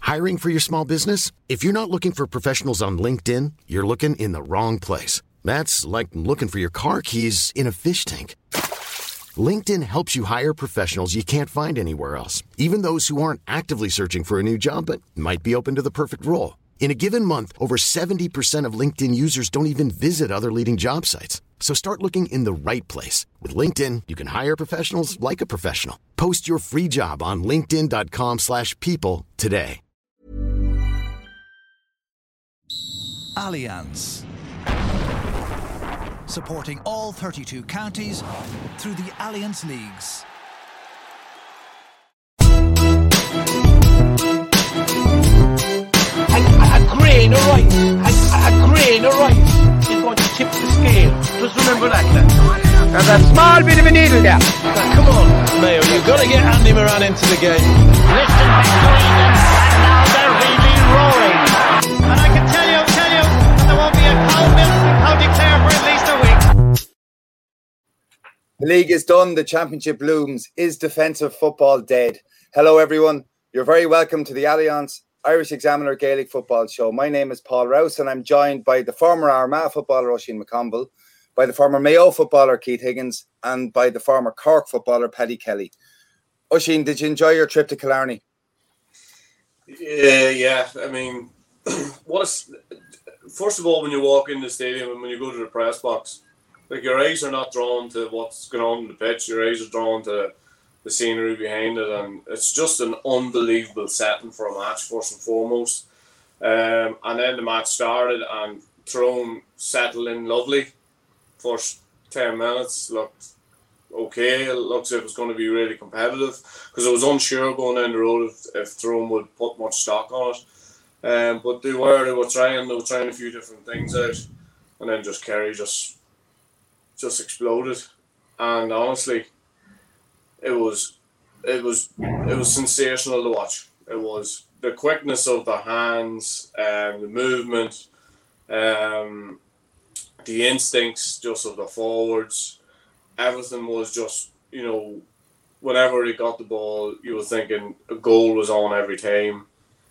Hiring for your small business? If you're not looking for professionals on LinkedIn, you're looking in the wrong place. That's like looking for your car keys in a fish tank. LinkedIn helps you hire professionals you can't find anywhere else, even those who aren't actively searching for a new job but might be open to the perfect role. In a given month, over 70% of LinkedIn users don't even visit other leading job sites. So start looking in the right place. With LinkedIn, you can hire professionals like a professional. Post your free job on linkedin.com/people today. Allianz. Supporting all 32 counties through the Allianz Leagues. A grain of rice is going to tip the scale. Just remember that, lad. There's a small bit of a needle there. Come on, Mayo, you've got to get Andy Moran into the game. Listen back to Eden, and now they're really roaring. And I can tell you, there won't be a cow milk in County Clare for at least a week. The league is done. The championship looms. Is defensive football dead? Hello, everyone. You're very welcome to the Allianz Irish Examiner Gaelic Football Show. My name is Paul Rouse, and I'm joined by the former Armagh footballer Oisin McConville, by the former Mayo footballer Keith Higgins, and by the former Cork footballer Paddy Kelly. Oisin, did you enjoy your trip to Killarney? Yeah. I mean, first of all, when you walk in the stadium and when you go to the press box, like, your eyes are not drawn to what's going on in the pitch. Your eyes are drawn to the scenery behind it, and it's just an unbelievable setting for a match, first and foremost. And then the match started, and Tyrone settled in lovely. First 10 minutes looked okay. It looks like it was going to be really competitive, because I was unsure going down the road if Tyrone would put much stock on it. But they were trying a few different things out, and then just Kerry just exploded. And honestly, it was sensational to watch. It was the quickness of the hands, the movement, the instincts just of the forwards. Everything was just, whenever he got the ball, you were thinking a goal was on every time.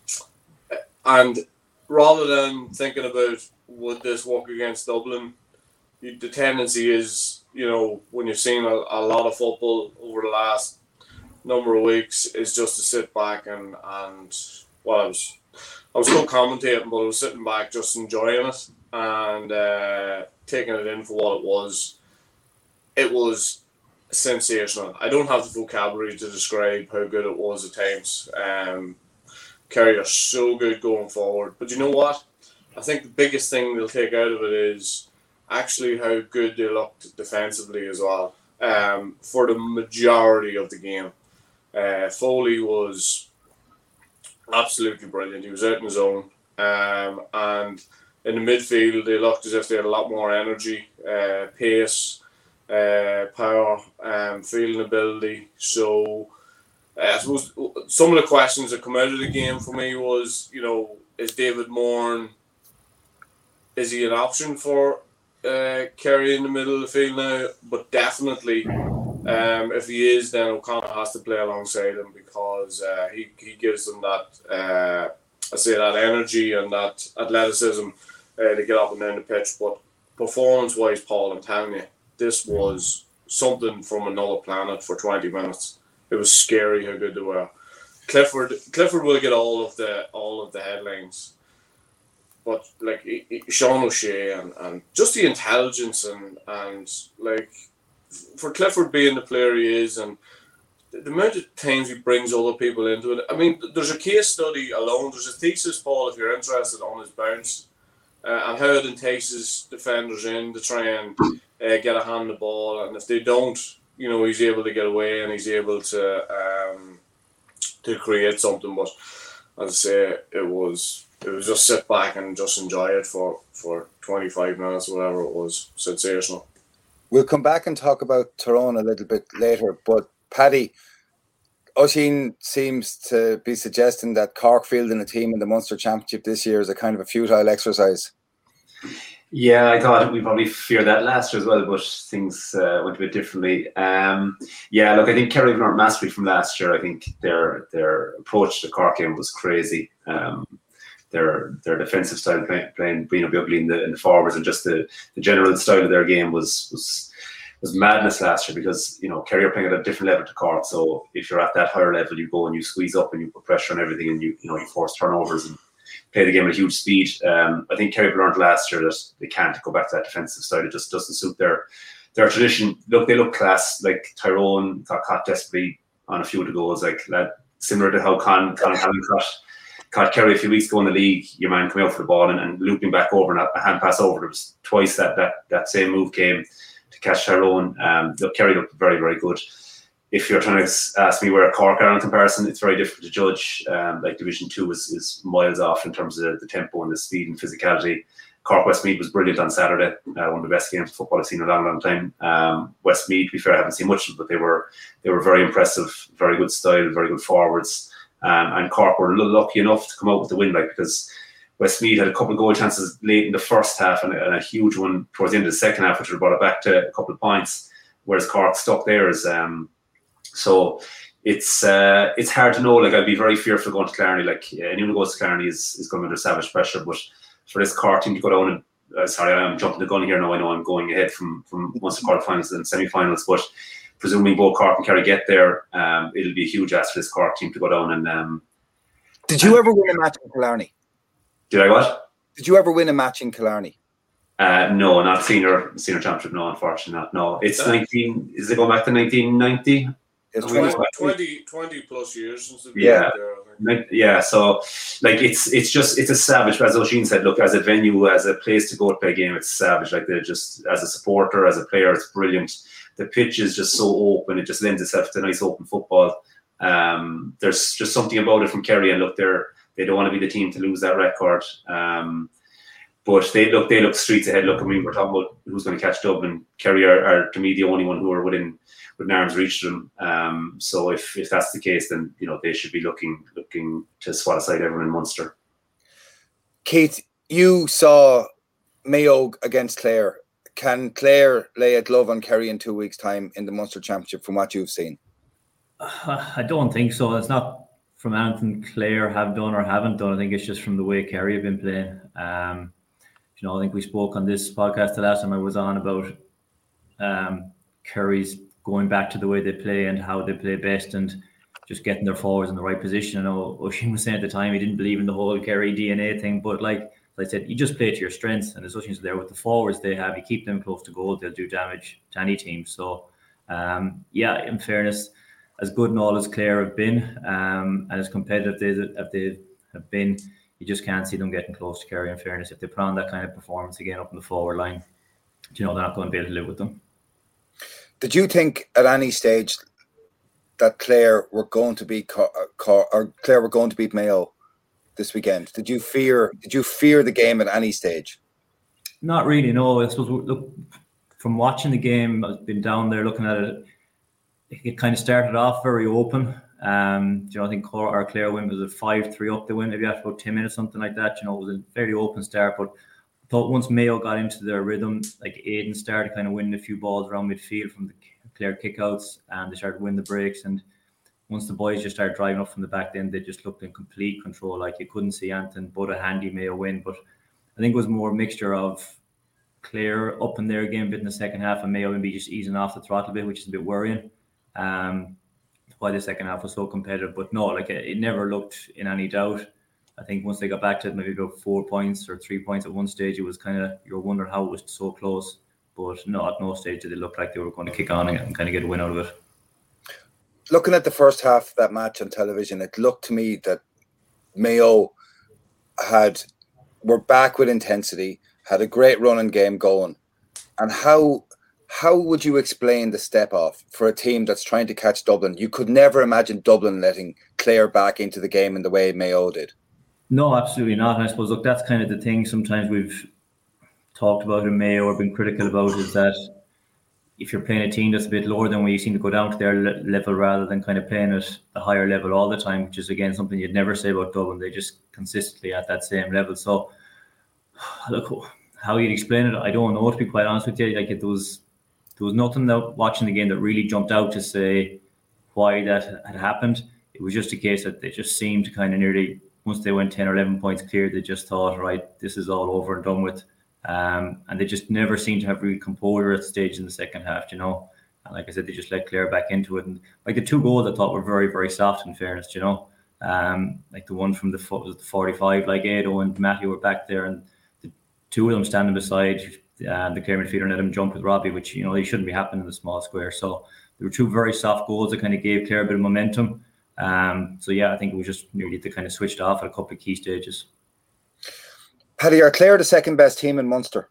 And rather than thinking about would this work against Dublin, the tendency is, when you've seen a lot of football over the last number of weeks, is just to sit back and well, I was co-commentating, but I was sitting back just enjoying it and taking it in for what it was. It was sensational. I don't have the vocabulary to describe how good it was at times. Kerry are so good going forward. But you know what? I think the biggest thing they'll take out of it is actually how good they looked defensively as well, for the majority of the game. Foley was absolutely brilliant. He was out in his own. And in the midfield, they looked as if they had a lot more energy, pace, power, fielding ability. So I suppose some of the questions that come out of the game for me was, is David Moran, is he an option for Kerry in the middle of the field now? But definitely, if he is, then O'Connor has to play alongside him, because he gives them that that energy and that athleticism to get up and down the pitch. But performance-wise, Paul, I'm telling you, this was something from another planet for 20 minutes. It was scary how good they were. Clifford will get all of the headlines. But like Sean O'Shea and just the intelligence and like, for Clifford being the player he is, and the amount of times he brings other people into it. I mean, there's a case study alone. There's a thesis, Paul, if you're interested, on his bounce and how it entices defenders in to try and get a hand on the ball. And if they don't, he's able to get away and he's able to create something. But as I say, it was just sit back and just enjoy it for 25 minutes, whatever it was. Sensational. We'll come back and talk about Tyrone a little bit later, but Paddy, Oisin seems to be suggesting that Cork fielding a team in the Munster Championship this year is a kind of a futile exercise. Yeah, I thought we probably feared that last year as well, but things went a bit differently. Yeah, look, I think Kerry learned mastery from last year. I think their approach to the Cork game was crazy. Their defensive style playing being ugly in the forwards, and just the general style of their game was madness last year, because Kerry are playing at a different level to Cork. So if you're at that higher level, you go and you squeeze up and you put pressure on everything, and you force turnovers and play the game at a huge speed. I think Kerry learned last year that they can't go back to that defensive style. It just doesn't suit their tradition. Look, they look class. Like Tyrone got caught desperately on a few of the goals, like that, similar to how Conor Hanlon caught Kerry a few weeks ago in the league. Your man coming out for the ball and looping back over, and a hand pass over. There was twice that same move came to catch Tyrone. Look, Kerry looked very, very good. If you're trying to ask me where Cork are in comparison, it's very different to judge. Like Division 2 is miles off in terms of the tempo and the speed and physicality. Cork Westmeath was brilliant on Saturday. One of the best games of football I've seen in a long, long time. Westmeath, to be fair, I haven't seen much of it, but they were very impressive, very good style, very good forwards. And Cork were lucky enough to come out with the win, because Westmeath had a couple of goal chances late in the first half and a huge one towards the end of the second half, which would have brought it back to a couple of points, whereas Cork stuck theirs. So it's hard to know. Like, I'd be very fearful going to Clarny. Like, anyone who goes to Clarny is going under savage pressure. But for this Cork team to go down and sorry, I'm jumping the gun here now. I know I'm going ahead from once the quarterfinals and semi-finals, but presuming both Cork and Kerry get there, it'll be a huge ask for this Cork team to go down. And did you ever win a match in Killarney? Did I what? Did you ever win a match in Killarney? No, not senior championship. No, unfortunately not. No, it's 19. Is it going back to 1990? It's 20 plus years since the yeah. So like it's a savage. As Oisin said, look, as a venue, as a place to go to play a game, it's savage. Like, they're just, as a supporter, as a player, it's brilliant. The pitch is just so open; it just lends itself to nice open football. There's just something about it from Kerry, and look, they don't want to be the team to lose that record. But they look streets ahead. Look, I mean, we're talking about who's going to catch Dublin. Kerry are to me the only one who are within arm's reach of them. So if that's the case, then they should be looking to swat aside everyone in Munster. Keith, you saw Mayo against Clare. Can Clare lay a glove on Kerry in 2 weeks' time in the Munster Championship from what you've seen? I don't think so. It's not from anything Clare have done or haven't done. I think it's just from the way Kerry have been playing. I think we spoke on this podcast the last time I was on about Kerry's going back to the way they play and how they play best, and just getting their forwards in the right position. I know Oisin was saying at the time he didn't believe in the whole Kerry DNA thing, but like I said, you just play to your strengths, and as Oisin's there with the forwards they have, you keep them close to goal, they'll do damage to any team. So in fairness, as good and all as Clare have been, and as competitive they have been, you just can't see them getting close to Kerry. In fairness, if they put on that kind of performance again up in the forward line, they're not going to be able to live with them. Did you think at any stage that Clare were going to beat Clare were going to beat Mayo this weekend? Did you fear the game at any stage? Not really, no. I suppose, look, from watching the game, I've been down there looking at it. It kind of started off very open. I think Clare win was a 5-3 up. They win maybe after about 10 minutes, something like that. It was a fairly open start, but I thought once Mayo got into their rhythm, like Aidan started kind of winning a few balls around midfield from the Clare kickouts, and they started winning the breaks. And once the boys just started driving up from the back, then they just looked in complete control. Like, you couldn't see anything but a handy Mayo win. But I think it was more a mixture of Clare up in their game bit in the second half, and Mayo maybe just easing off the throttle a bit, which is a bit worrying. Why the second half was so competitive, but no, like, it never looked in any doubt. I think once they got back to it, maybe about 4 points or 3 points at one stage, it was kind of, you were wondering how it was so close. But no, at no stage did it look like they were going to kick on and kind of get a win out of it. Looking at the first half of that match on television, it looked to me that Mayo were back with intensity, had a great running game going. And how would you explain the step off for a team that's trying to catch Dublin? You could never imagine Dublin letting Clare back into the game in the way Mayo did. No, absolutely not. And I suppose, look, that's kind of the thing sometimes we've talked about in Mayo or been critical about, is that if you're playing a team that's a bit lower than where you seem to go down to their level rather than kind of playing at a higher level all the time, which is, again, something you'd never say about Dublin. They just consistently at that same level. So, look, how you'd explain it, I don't know, to be quite honest with you. Like, there was nothing that watching the game that really jumped out to say why that had happened. It was just a case that they just seemed to kind of nearly, once they went 10 or 11 points clear, they just thought, right, this is all over and done with. And they just never seemed to have real composure at the stage in the second half, And like I said, they just let Clare back into it. And like the 2 goals I thought were very, very soft, in fairness, Like the one from the 45, like Ado and Matthew were back there, and the 2 of them standing beside the Clare midfielder and let him jump with Robbie, which, they shouldn't be happening in the small square. So there were 2 very soft goals that kind of gave Clare a bit of momentum. So yeah, I think it was just nearly they kind of switched off at a couple of key stages. Paddy, are Clare the second best team in Munster?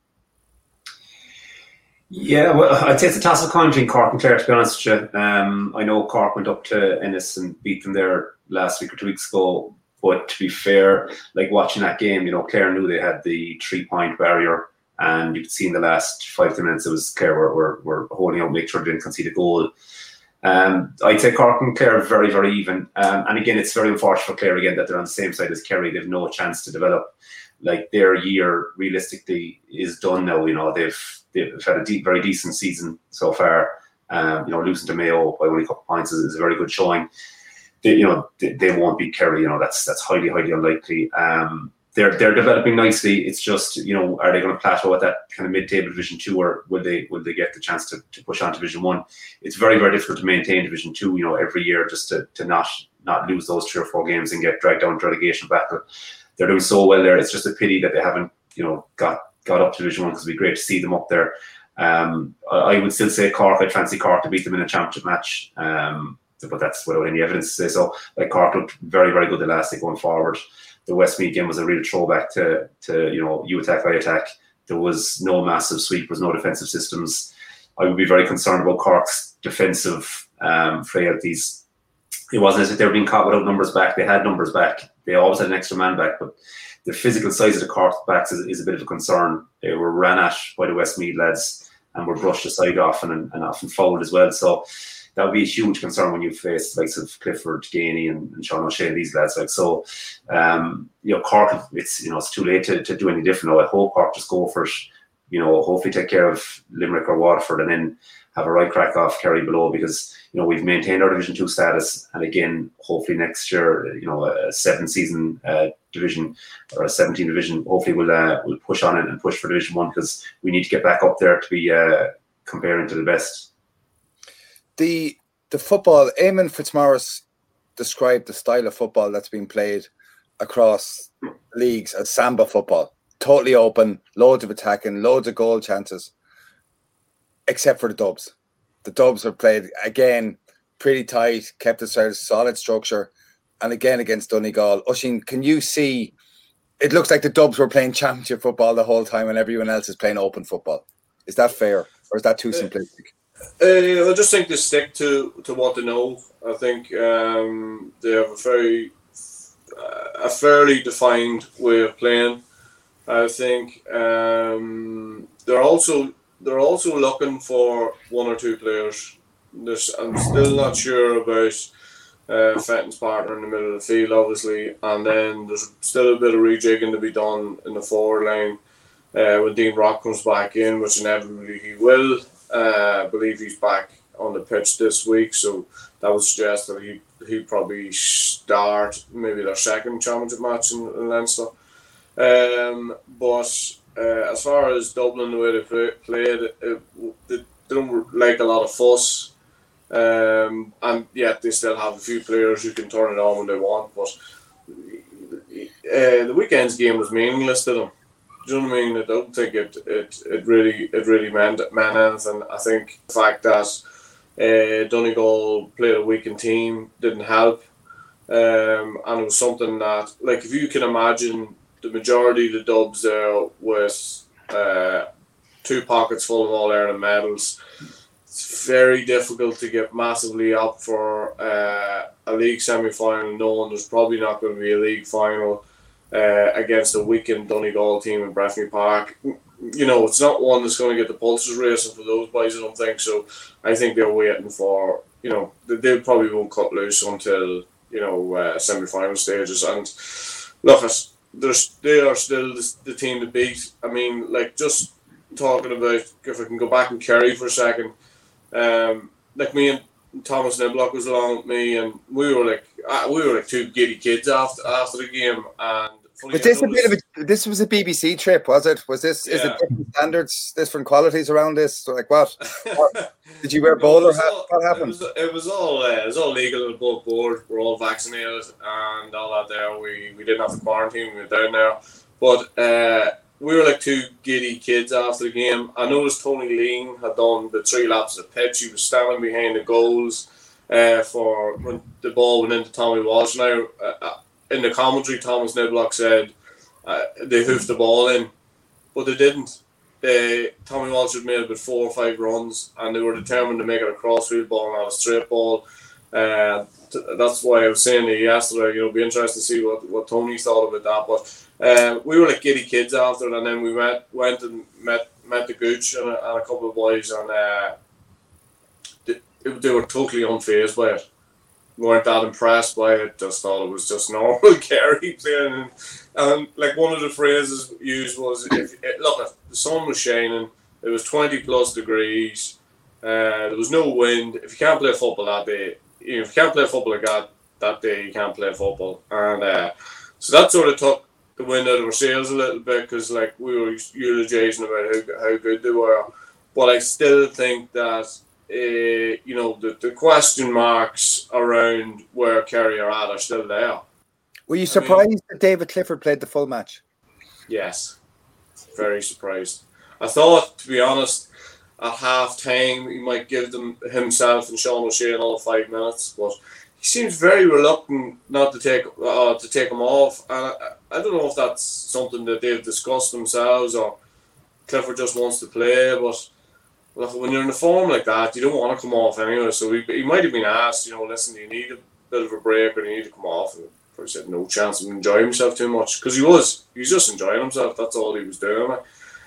Yeah, well, I'd say it's a toss of coin between Cork and Clare, to be honest with you. I know Cork went up to Ennis and beat them there last week or 2 weeks ago. But to be fair, like watching that game, Clare knew they had the 3-point barrier, and you could see in the last 5 minutes it was Clare were holding out, make sure they didn't concede a goal. I'd say Cork and Clare are very, very even. And again, it's very unfortunate for Clare again that they're on the same side as Kerry. They've no chance to develop. Like, their year realistically is done now. They've had a very decent season so far. Losing to Mayo by only a couple of points is a very good showing. They won't beat Kerry. That's highly, highly unlikely. They're developing nicely. It's just, are they going to plateau at that kind of mid-table Division 2, or will they get the chance to push on to Division 1? It's very, very difficult to maintain Division 2, every year, just to not lose those 3 or 4 games and get dragged down to relegation battle. They're doing so well there. It's just a pity that they haven't, got up to Division 1, because it'd be great to see them up there. I would still say Cork. I'd fancy Cork to beat them in a championship match. But that's without any evidence to say so. Like, Cork looked very, very good the last day going forward. The Westmeath game was a real throwback to you attack, I attack. There was no massive sweepers, no defensive systems. I would be very concerned about Cork's defensive frailties. It wasn't as if they were being caught without numbers back. They had numbers back. They always had an extra man back, but the physical size of the Cork backs is a bit of a concern. They were ran at by the Westmeath lads and were brushed aside often and often fouled as well. So that would be a huge concern when you face the likes of Clifford, Gainey and Sean O'Shea, these lads. Cork, it's too late to do any different. I hope Cork just go for it. Hopefully take care of Limerick or Waterford and then have a right crack off Kerry below, because we've maintained our Division 2 status, and again, hopefully next year, a 7-season division or a 17 division, hopefully we'll push on it and push for Division 1, because we need to get back up there to be comparing to the best. The football, Eamon Fitzmaurice described the style of football that's being played across leagues as Samba football. Totally open, loads of attacking, loads of goal chances, except for the Dubs. The Dubs are played, again, pretty tight, kept a solid structure, and again against Donegal. Oisín, can you see, it looks like the Dubs were playing championship football the whole time and everyone else is playing open football. Is that fair, or is that too simplistic? I just think they stick to what they know. I think they have a fairly defined way of playing. I think they're also looking for 1 or 2 players. I'm still not sure about Fenton's partner in the middle of the field, obviously, and then there's still a bit of rejigging to be done in the forward line when Dean Rock comes back in, which inevitably he will. I believe he's back on the pitch this week, so that would suggest that he'd probably start maybe their second championship match in Leinster. But as far as Dublin, the way they played, they don't like a lot of fuss, and yet they still have a few players who can turn it on when they want. But the weekend's game was meaningless to them. Do you know what I mean? I don't think it really meant anything. I think the fact that Donegal played a weakened team didn't help, and it was something that, like, if you can imagine the majority of the Dubs there with 2 pockets full of All-Ireland medals, it's very difficult to get massively up for a league semi-final knowing there's probably not going to be a league final against a weakened Donegal team in Breffni Park. It's not one that's going to get the pulses racing for those boys, I don't think. So I think they're waiting for, they probably won't cut loose until, semi-final stages. And look, they are still the team to beat. I mean, like, just talking about, if I can go back and Kerry for a second, like me and Thomas Niblock was along with me, and we were like two giddy kids after the game. And was this this was a BBC trip, was it? Was this is it different standards, different qualities around this? Like what did you wear bowler hat? What happened? It was all legal and above board. We're all vaccinated and all that. There we didn't have to quarantine. We were down there, but we were like two giddy kids after the game. I noticed Tony Lean had done the 3 laps of the pitch. He was standing behind the goals for when the ball went into Tommy Walsh. Now, in the commentary, Thomas Niblock said they hoofed the ball in, but they didn't. Tommy Walsh had made about 4 or 5 runs, and they were determined to make it a crossfield ball, not a straight ball. That's why I was saying to you yesterday, it'll be interesting to see what Tony thought about that. But we were like giddy kids after it, and then we went and met the Gooch and a couple of boys, and they were totally unfazed by it. Weren't that impressed by it. Just thought it was just normal Kerry playing. And like, one of the phrases used was, look, the sun was shining, it was 20 plus degrees, there was no wind. If you can't play football that day, if you can't play football like that day, you can't play football. And so that sort of took the wind out of our sails a little bit, because like, we were eulogizing about how good they were. But I still think that the question marks around where Kerry are at are still there. Were you surprised that David Clifford played the full match? Yes, very surprised. I thought, to be honest, at half time he might give them himself and Sean O'Shea another 5 minutes, but he seems very reluctant not to take him off. And I don't know if that's something that they've discussed themselves or Clifford just wants to play, but when you're in a form like that, you don't want to come off anyway. So he might have been asked, listen, do you need a bit of a break or do you need to come off? And he said no chance of enjoying himself too much, because he was just enjoying himself. That's all he was doing.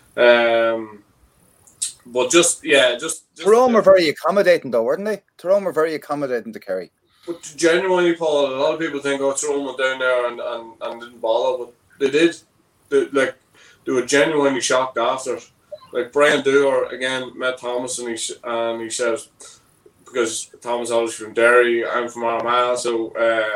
But just Tyrone were very accommodating though, weren't they? Tyrone were very accommodating to Kerry. But genuinely, Paul, a lot of people think, Tyrone went down there and didn't bother, but they did. They were genuinely shocked after. Like, Brian Dewar again met Thomas, and he says, because Thomas obviously from Derry, I'm from Armagh, so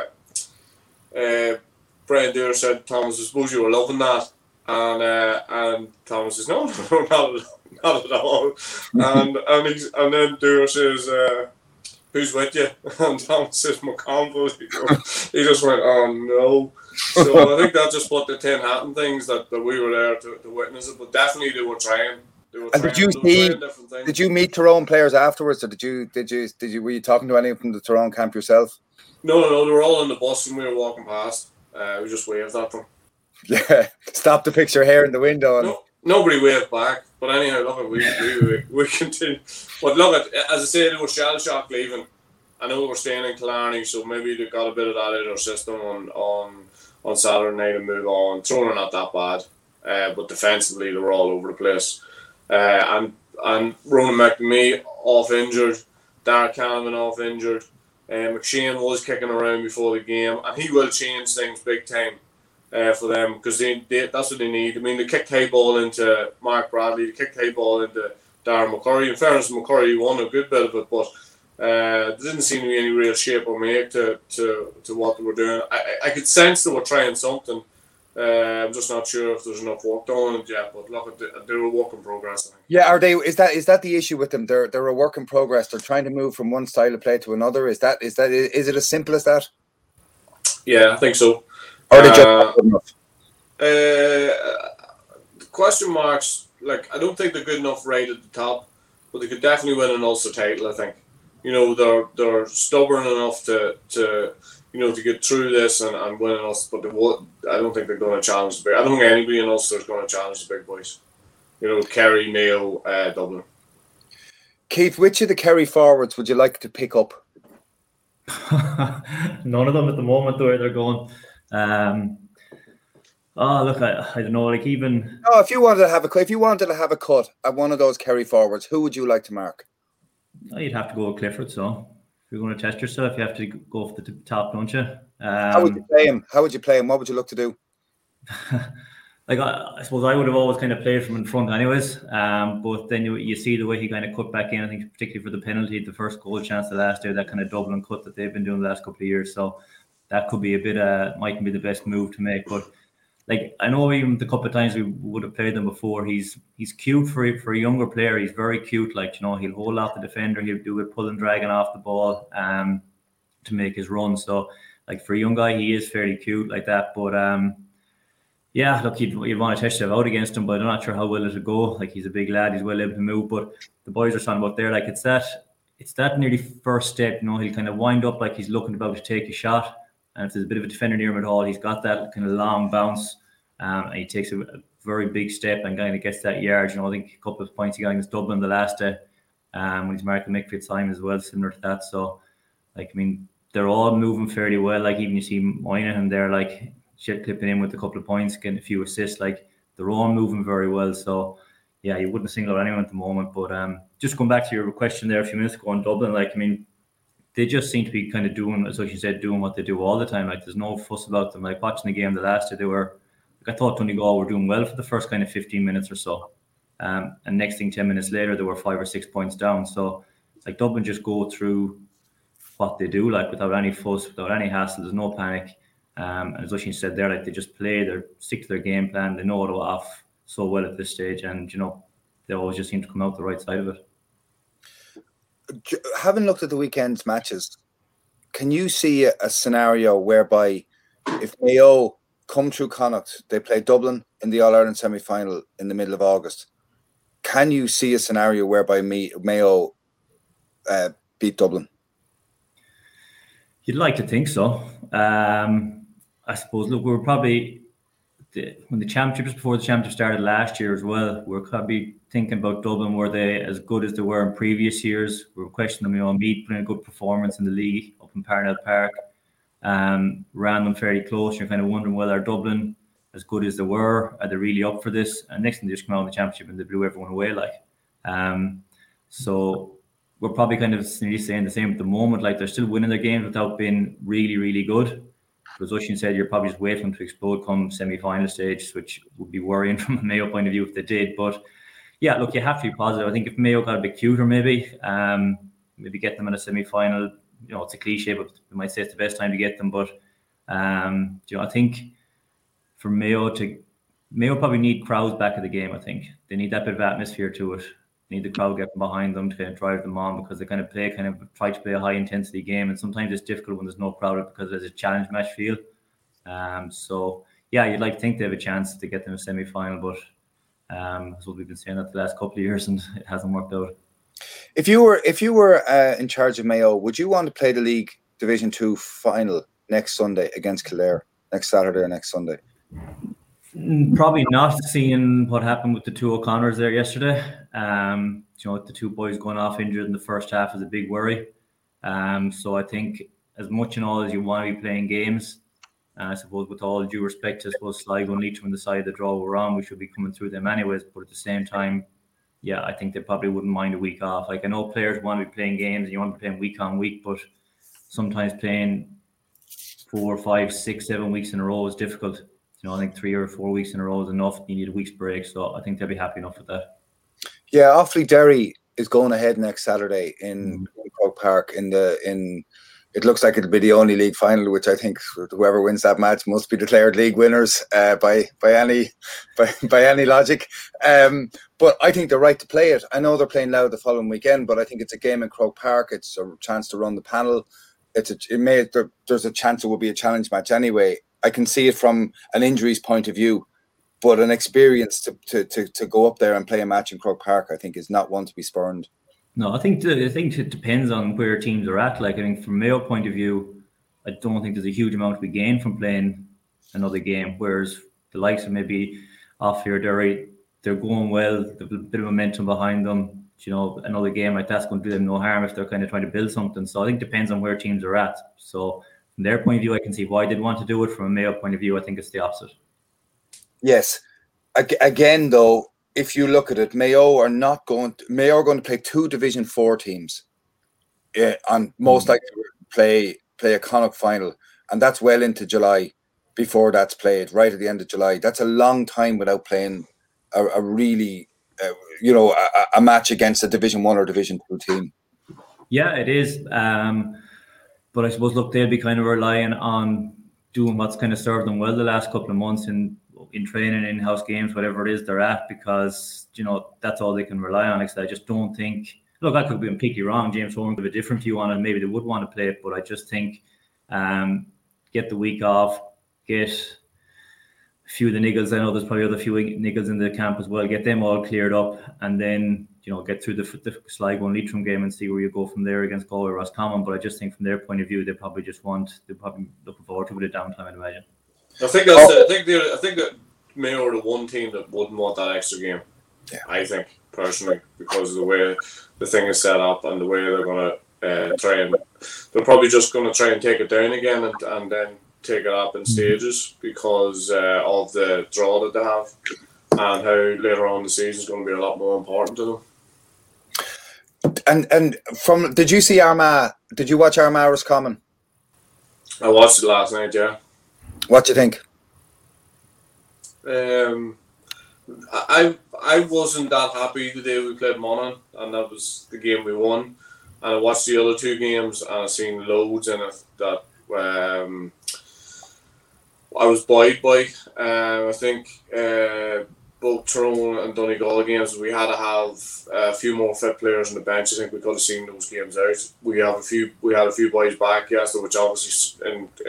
Brian Dewar said to Thomas, I suppose you were loving that, and Thomas says, no, not at all, and then Dewar says, who's with you? And Thomas says, McConville. He just went, oh no. So I think that just put the tin hat and things that we were there to witness it, but definitely they were trying. And did you meet Tyrone players afterwards, or were you talking to any from the Tyrone camp yourself? No, they were all on the bus and we were walking past. We just waved at them. Yeah, stop to picture hair in the window. And... nobody waved back. But anyhow, look, we continue. But look, as I say, they were shell shock leaving. I know we're staying in Killarney, so maybe they got a bit of that out of their system on Saturday night and move on. Tyrone are not that bad, but defensively they were all over the place. And Ronan McNamee off injured, Darragh Canavan off injured, McShane was kicking around before the game, and he will change things big time for them, because that's what they need. I mean, they kicked high ball into Mark Bradley, they kicked high ball into Darren McCurry. In fairness, McCurry won a good bit of it, but there didn't seem to be any real shape or make to what they were doing. I could sense they were trying something. I'm just not sure if there's enough work done on it yet, but look, they're a work in progress. I think. Yeah, are they? Is that the issue with them? They're a work in progress. They're trying to move from one style of play to another. Is it as simple as that? Yeah, I think so. Or are they just not good enough? Question marks. Like, I don't think they're good enough right at the top, but they could definitely win an Ulster title. I think. They're stubborn enough to get through this and win an Ulster, but I don't think they're going to challenge the big. I don't think anybody in Ulster is going to challenge the big boys. Kerry, Mayo, Dublin. Keith, which of the Kerry forwards would you like to pick up? None of them at the moment, the way they're going. Look, I don't know. Like, even if you wanted to have a cut at one of those Kerry forwards, who would you like to mark? You'd have to go with Clifford. So if you're going to test yourself, you have to go off the top, don't you? How would you play him? What would you look to do? Like I suppose I would have always kind of played from in front anyways. But then you see the way he kind of cut back in, I think particularly for the penalty, the first goal chance the last year, that kind of Dublin cut that they've been doing the last couple of years. So that could be a bit, mightn't be the best move to make. But like, I know even the couple of times we would have played them before, he's cute for a younger player. He's very cute. Like, he'll hold off the defender. He'll do it pulling, dragging off the ball to make his run. So like, for a young guy, he is fairly cute like that. But yeah, look, you'd want to test it out against him, but I'm not sure how well it'll go. Like, he's a big lad, he's well able to move. But the boys are talking about there, like, it's that nearly first step. He'll kind of wind up like he's looking about to take a shot, and if there's a bit of a defender near him at all, he's got that kind of long bounce, and he takes a very big step and kind of gets that yard. I think a couple of points he got against Dublin the last day, when he's marked the Mick Fitzsimon as well, similar to that. So, like, I mean, they're all moving fairly well. Like, even you see Moynihan there, like, clipping in with a couple of points, getting a few assists. Like, they're all moving very well. So yeah, you wouldn't single out anyone at the moment. But just going back to your question there a few minutes ago on Dublin, like, I mean, they just seem to be kind of doing, as you said, doing what they do all the time. Like, there's no fuss about them. Like, watching the game the last day, they were, like, I thought Donegal were doing well for the first kind of 15 minutes or so. And next thing, 10 minutes later, they were 5 or 6 points down. So like, Dublin just go through what they do, like, without any fuss, without any hassle. There's no panic. And as Oisín said there, like, they just play, they stick to their game plan, they know it off so well at this stage, and they always just seem to come out the right side of it. Having looked at the weekend's matches, can you see a scenario whereby if Mayo come through Connacht, they play Dublin in the All-Ireland semi-final in the middle of August, can you see a scenario whereby Mayo beat Dublin? You'd like to think so. I suppose, look, we were probably, when the championship, just before the championship started last year as well, we were probably thinking about Dublin. Were they as good as they were in previous years? We were questioning them, Meath putting a good performance in the league up in Parnell Park. Ran them fairly close. You're kind of wondering, well, are Dublin as good as they were? Are they really up for this? And next thing, they just come out in the championship and they blew everyone away. So we're probably kind of saying the same at the moment. Like, they're still winning their games without being really, really good. As Oisín said, you're probably just waiting for them to explode come semi-final stage, which would be worrying from a Mayo point of view if they did. But yeah, look, you have to be positive. I think if Mayo got a bit cuter, maybe get them in a semi-final. It's a cliche, but we might say it's the best time to get them. But I think for Mayo probably need crowds back at the game. I think they need that bit of atmosphere to it. They need the crowd getting behind them to kind of drive them on, because they try to play a high intensity game, and sometimes it's difficult when there's no crowd because there's a challenge match feel. So yeah, you'd like to think they have a chance to get them a semi-final, but that's what we've been saying that the last couple of years, and it hasn't worked out. If you were in charge of Mayo, would you want to play the League Division 2 final next Sunday against Kildare, next Saturday or next Sunday? Probably not, seeing what happened with the two O'Connors there yesterday. The two boys going off injured in the first half is a big worry. So I think, as much and all as you want to be playing games, I suppose with all due respect to Sligo and Leitrim on the side of the draw we're on, we should be coming through them anyways. But at the same time, yeah, I think they probably wouldn't mind a week off. Like, I know players want to be playing games and you want to be playing week on week, but sometimes playing 4, 5, 6, 7 weeks in a row is difficult. I think 3 or 4 weeks in a row is enough. You need a week's break. So I think they'll be happy enough with that. Yeah, Offaly Derry is going ahead next Saturday in Croke Park. It looks like it'll be the only league final, which I think whoever wins that match must be declared league winners by any logic. But I think they're right to play it. I know they're playing Louth the following weekend, but I think it's a game in Croke Park. It's a chance to run the panel. There's a chance it will be a challenge match anyway. I can see it from an injuries point of view, but an experience to go up there and play a match in Croke Park, I think, is not one to be spurned. No, I think it depends on where teams are at. Like, I think from Mayo point of view, I don't think there's a huge amount to be gained from playing another game. Whereas the likes of maybe Offaly or Derry, they're going well, there's a bit of momentum behind them. Another game like that's going to do them no harm if they're kind of trying to build something. So I think it depends on where teams are at. So from their point of view, I can see why they'd want to do it. From a Mayo point of view, I think it's the opposite. Yes. Again, though, if you look at it, Mayo are going to play 2 Division 4 teams, and most likely play a Connacht final, and that's well into July. before that's played, right at the end of July. That's a long time without playing a really, a match against a Division 1 or Division 2 team. Yeah, it is. But I suppose, look, they'll be kind of relying on doing what's kind of served them well the last couple of months in training, in-house games, whatever it is they're at, because, that's all they can rely on. Because I just don't think, look, I could be completely wrong. James Horan could have a different view on it. Maybe they would want to play it, but I just think get the week off, get a few of the niggles. I know there's probably other few niggles in the camp as well. Get them all cleared up, and then get through the Sligo and Leitrim game and see where you go from there against Galway or Roscommon. But I just think from their point of view, they're probably looking forward to a bit of downtime, I'd imagine. I think that Mayo are the one team that wouldn't want that extra game. Yeah. I think personally, because of the way the thing is set up and the way they're going to try and they're probably just going to try and take it down again and then take it up in stages because of the draw that they have and how later on the season is going to be a lot more important to them. And did you see Armagh? Did you watch Armagh Roscommon? I watched it last night. Yeah. What do you think? I wasn't that happy the day we played Monaghan, and that was the game we won. And I watched the other two games, and I seen loads in it that I was buoyed by. I think both Tyrone and Donegal games, we had to have a few more fit players on the bench. I think we could have seen those games out. We had a few boys back yesterday, which obviously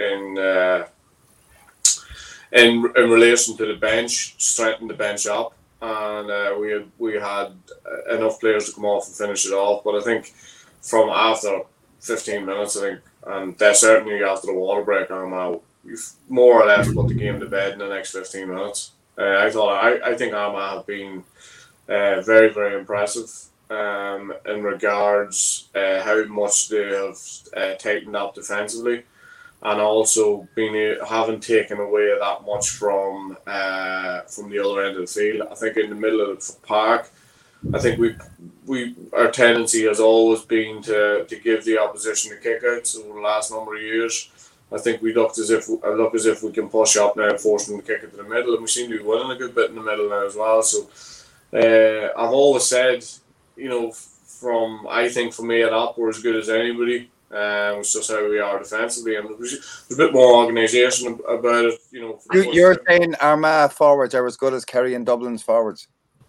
in relation to the bench, strengthened the bench up, and we had enough players to come off and finish it off. But I think from after 15 minutes, and certainly after the water break, we've more or less put the game to bed in the next 15 minutes. I think Armagh have been very, very impressive in regards how much they have tightened up defensively, and also haven't taken away that much from the other end of the field. I think in the middle of the park, I think our tendency has always been to give the opposition the kickouts over the last number of years. I think we look as if we can push up now and force them to kick it to the middle, and we seem to be winning a good bit in the middle now as well. So I've always said, I think from 8 up, we're as good as anybody. It's just how we are defensively, and there's a bit more organisation about it. You're saying Armagh forwards are as good as Kerry and Dublin's forwards?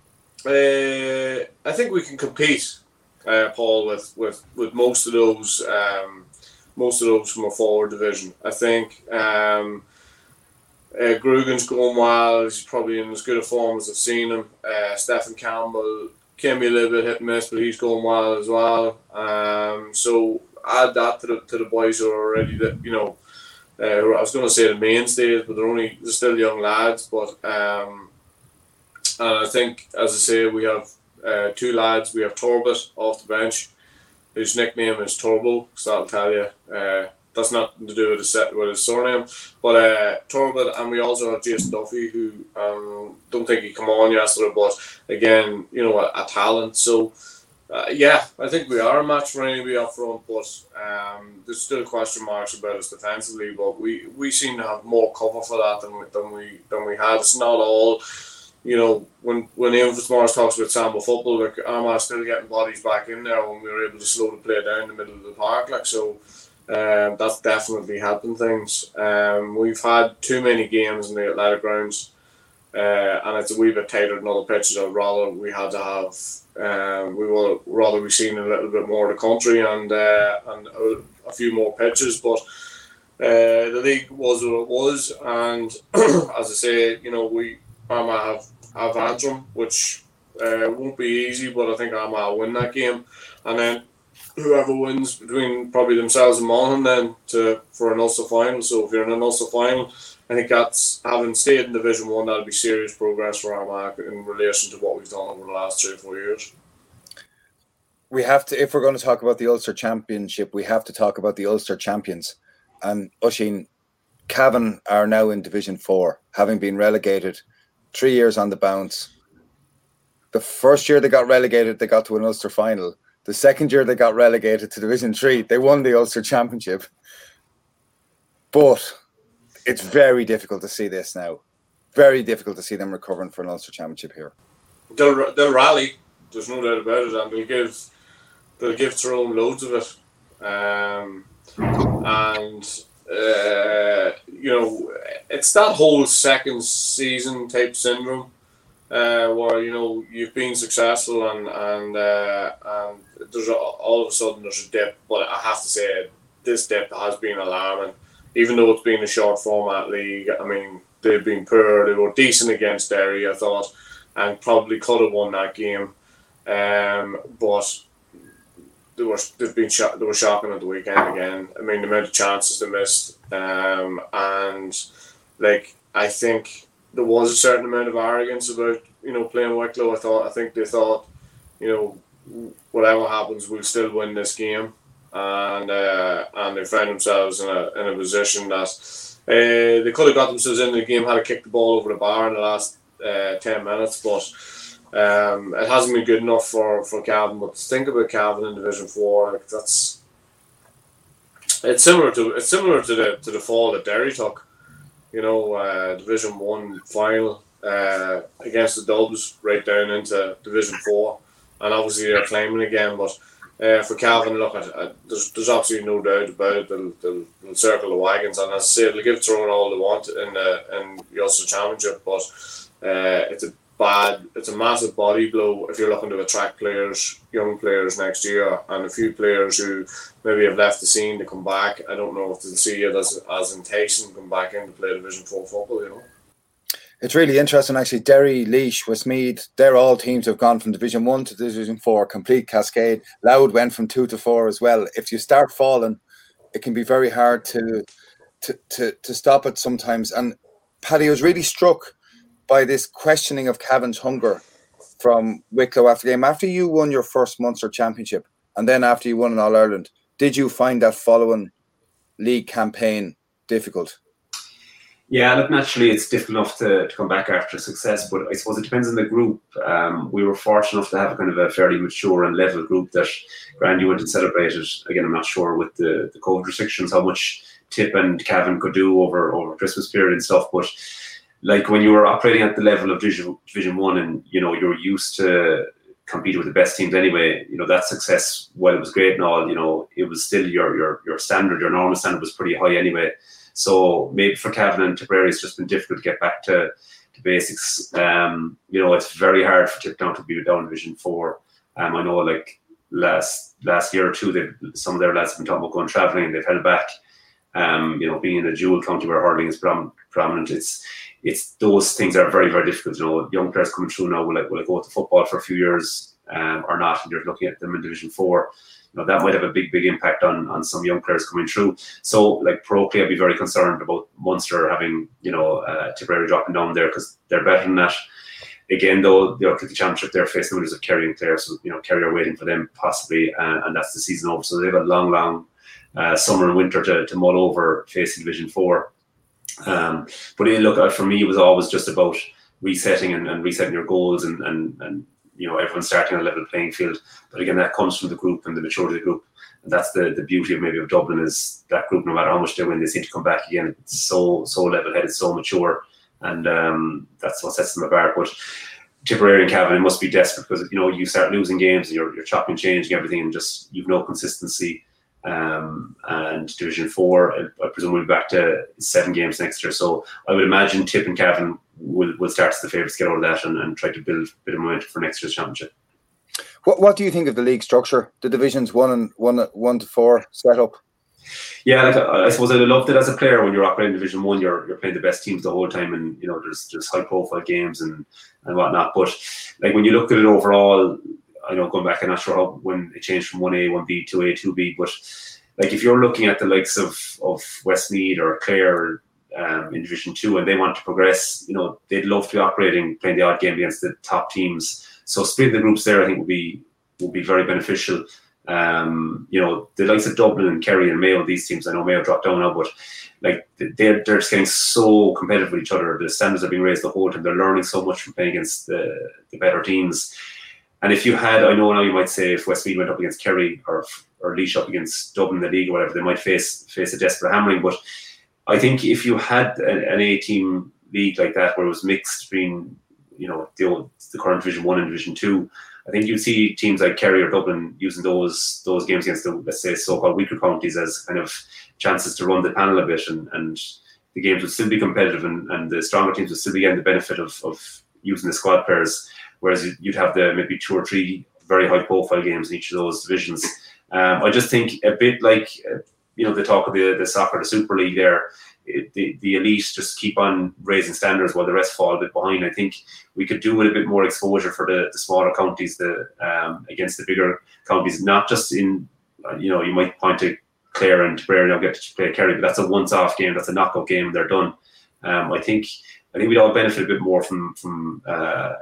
I think we can compete, Paul, with most of those. Most of those from a forward division. I think Grugan's going well. He's probably in as good a form as I've seen him. Stephen Campbell can be a little bit hit and miss, but he's going well as well. So add that to the boys who are already I was going to say the mainstays, but they're still young lads. But and I think, as I say, we have 2 lads. We have Torbett off the bench, whose nickname is Turbo, so that'll tell you. That's nothing to do with his surname. But Torbett, and we also have Jason Duffy, who don't think he come on yesterday, but again, a talent. So, I think we are a match for anybody up front, but there's still question marks about us defensively. But we seem to have more cover for that than we had. It's not all. When Ian Fitzmaurice talks about Samba football, like Armagh still getting bodies back in there when we were able to slow the play down in the middle of the park. That's definitely helping things. We've had too many games in the athletic grounds, and it's a wee bit tighter than other pitches. I'd rather we had to have. We would rather be seen a little bit more of the country and a few more pitches, but. The league was what it was, and as I say, Armagh have Antrim, which won't be easy, but I think Armagh will win that game. And then whoever wins between probably themselves and Monaghan then for an Ulster final. So if you're in an Ulster final, I think that's, having stayed in Division 1, that'll be serious progress for Armagh in relation to what we've done over the last 3 or 4 years. We have to, if we're going to talk about the Ulster Championship, we have to talk about the Ulster champions. And Oisín, Cavan are now in Division 4, having been relegated 3 years on the bounce. The first year they got relegated, they got to an Ulster final. The second year they got relegated to Division 3, they won the Ulster Championship. But it's very difficult to see this now. Very difficult to see them recovering for an Ulster Championship here. They'll rally. There's no doubt about it, and they'll give Tyrone loads of it. It's that whole second season type syndrome where you've been successful and there's all of a sudden there's a dip. But I have to say this dip has been alarming, even though it's been a short format league. I mean, they've been poor. They were decent against Derry, I thought, and probably could have won that game. But they were shocking at the weekend again. I mean, the amount of chances they missed, and I think there was a certain amount of arrogance about playing Wicklow. I think they thought whatever happens, we'll still win this game, and they found themselves in a position that they could have got themselves into the game had to kick the ball over the bar in the last 10 minutes, but. It hasn't been good enough for Cavan, but think about Cavan in Division 4. It's similar to the fall that Derry took. Division 1 final against the Dubs, right down into Division 4, and obviously they're climbing again. But for Cavan, look, there's absolutely no doubt about it. They'll circle the wagons, and as I say, they'll give Tyrone all they want in the Ulster Championship. But it's a massive body blow if you're looking to attract young players next year, and a few players who maybe have left the scene to come back. I don't know if they'll see it as enticing to come back in to play Division 4 football, It's really interesting, actually. Derry, Laois, Westmeath, they're all teams who have gone from Division 1 to Division 4, complete cascade. Louth went from 2 to 4 as well. If you start falling, it can be very hard to stop it sometimes. And Paddy was really struck by this questioning of Cavan's hunger from Wicklow after the game. After you won your first Munster Championship, and then after you won an All-Ireland, did you find that following league campaign difficult? Yeah, look, naturally it's difficult enough to come back after success, but I suppose it depends on the group. We were fortunate enough to have kind of a fairly mature and level group that Grandy went and celebrated. Again, I'm not sure with the COVID restrictions how much Tip and Cavan could do over Christmas period and stuff, but like when you were operating at the level of Division 1 and, you're used to competing with the best teams anyway, that success, while it was great and all, it was still your standard, your normal standard was pretty high anyway. So maybe for Cavan and Tipperary, it's just been difficult to get back to basics. It's very hard for Tip down to be down in Division 4. I know like last year or two, some of their lads have been talking about going travelling and they've held back. Being in a dual county where hurling is prominent, it's those things are very, very difficult. Young players coming through now will go to football for a few years or not, and you're looking at them in Division 4. That might have a big impact on some young players coming through. So, like Parochia, I'd be very concerned about Munster having, Tipperary dropping down there because they're better than that. Again, though, the Championship, they're facing winners of Kerry and Clare, so Kerry are waiting for them possibly, and that's the season over. So they have a long summer and winter to mull over facing Division 4. But look, for me, it was always just about resetting and resetting your goals and everyone starting on a level playing field. But again, that comes from the group and the maturity of the group. And that's the beauty of Dublin is that group, no matter how much they win, they seem to come back again. It's so level-headed, so mature. And that's what sets them apart. But Tipperary and Cavan must be desperate because, you start losing games and you're chopping and changing everything and just you've no consistency. And Division 4, I presume we'll be back to 7 games next year. So I would imagine Tip and Cavan will start as the favourites, get out of that and try to build a bit of momentum for next year's championship. What do you think of the league structure, the Divisions 1 to 4 set up? Yeah, I suppose I loved it as a player when you're operating Division 1. You're playing the best teams the whole time, and there's high profile games and whatnot. But like when you look at it overall, I know going back, I'm not sure when it changed from 1A, 1B, 2A, 2B, but like if you're looking at the likes of Westmeath or Clare in Division 2 and they want to progress, they'd love to be playing the odd game against the top teams. So splitting the groups there, I think, will be very beneficial. The likes of Dublin and Kerry and Mayo, these teams, I know Mayo dropped down now, but like they're just getting so competitive with each other. The standards are being raised the whole time. They're learning so much from playing against the better teams. And if you had, I know now you might say if Westmeath went up against Kerry or Laois up against Dublin in the league or whatever, they might face a desperate hammering. But I think if you had an 8-team league like that where it was mixed between, the current Division 1 and Division 2, I think you'd see teams like Kerry or Dublin using those games against the, let's say, so-called weaker counties as kind of chances to run the panel a bit, and the games would still be competitive, and the stronger teams would still be getting the benefit of using the squad players, whereas you'd have maybe 2 or 3 very high-profile games in each of those divisions. I just think a bit like, the talk of the soccer, the Super League there, the elite just keep on raising standards while the rest fall a bit behind. I think we could do with a bit more exposure for the smaller counties against the bigger counties, not just in, you might point to Clare and Tipperary now get to play Kerry, but that's a once-off game, that's a knockout game, and they're done. I think we'd all benefit a bit more from a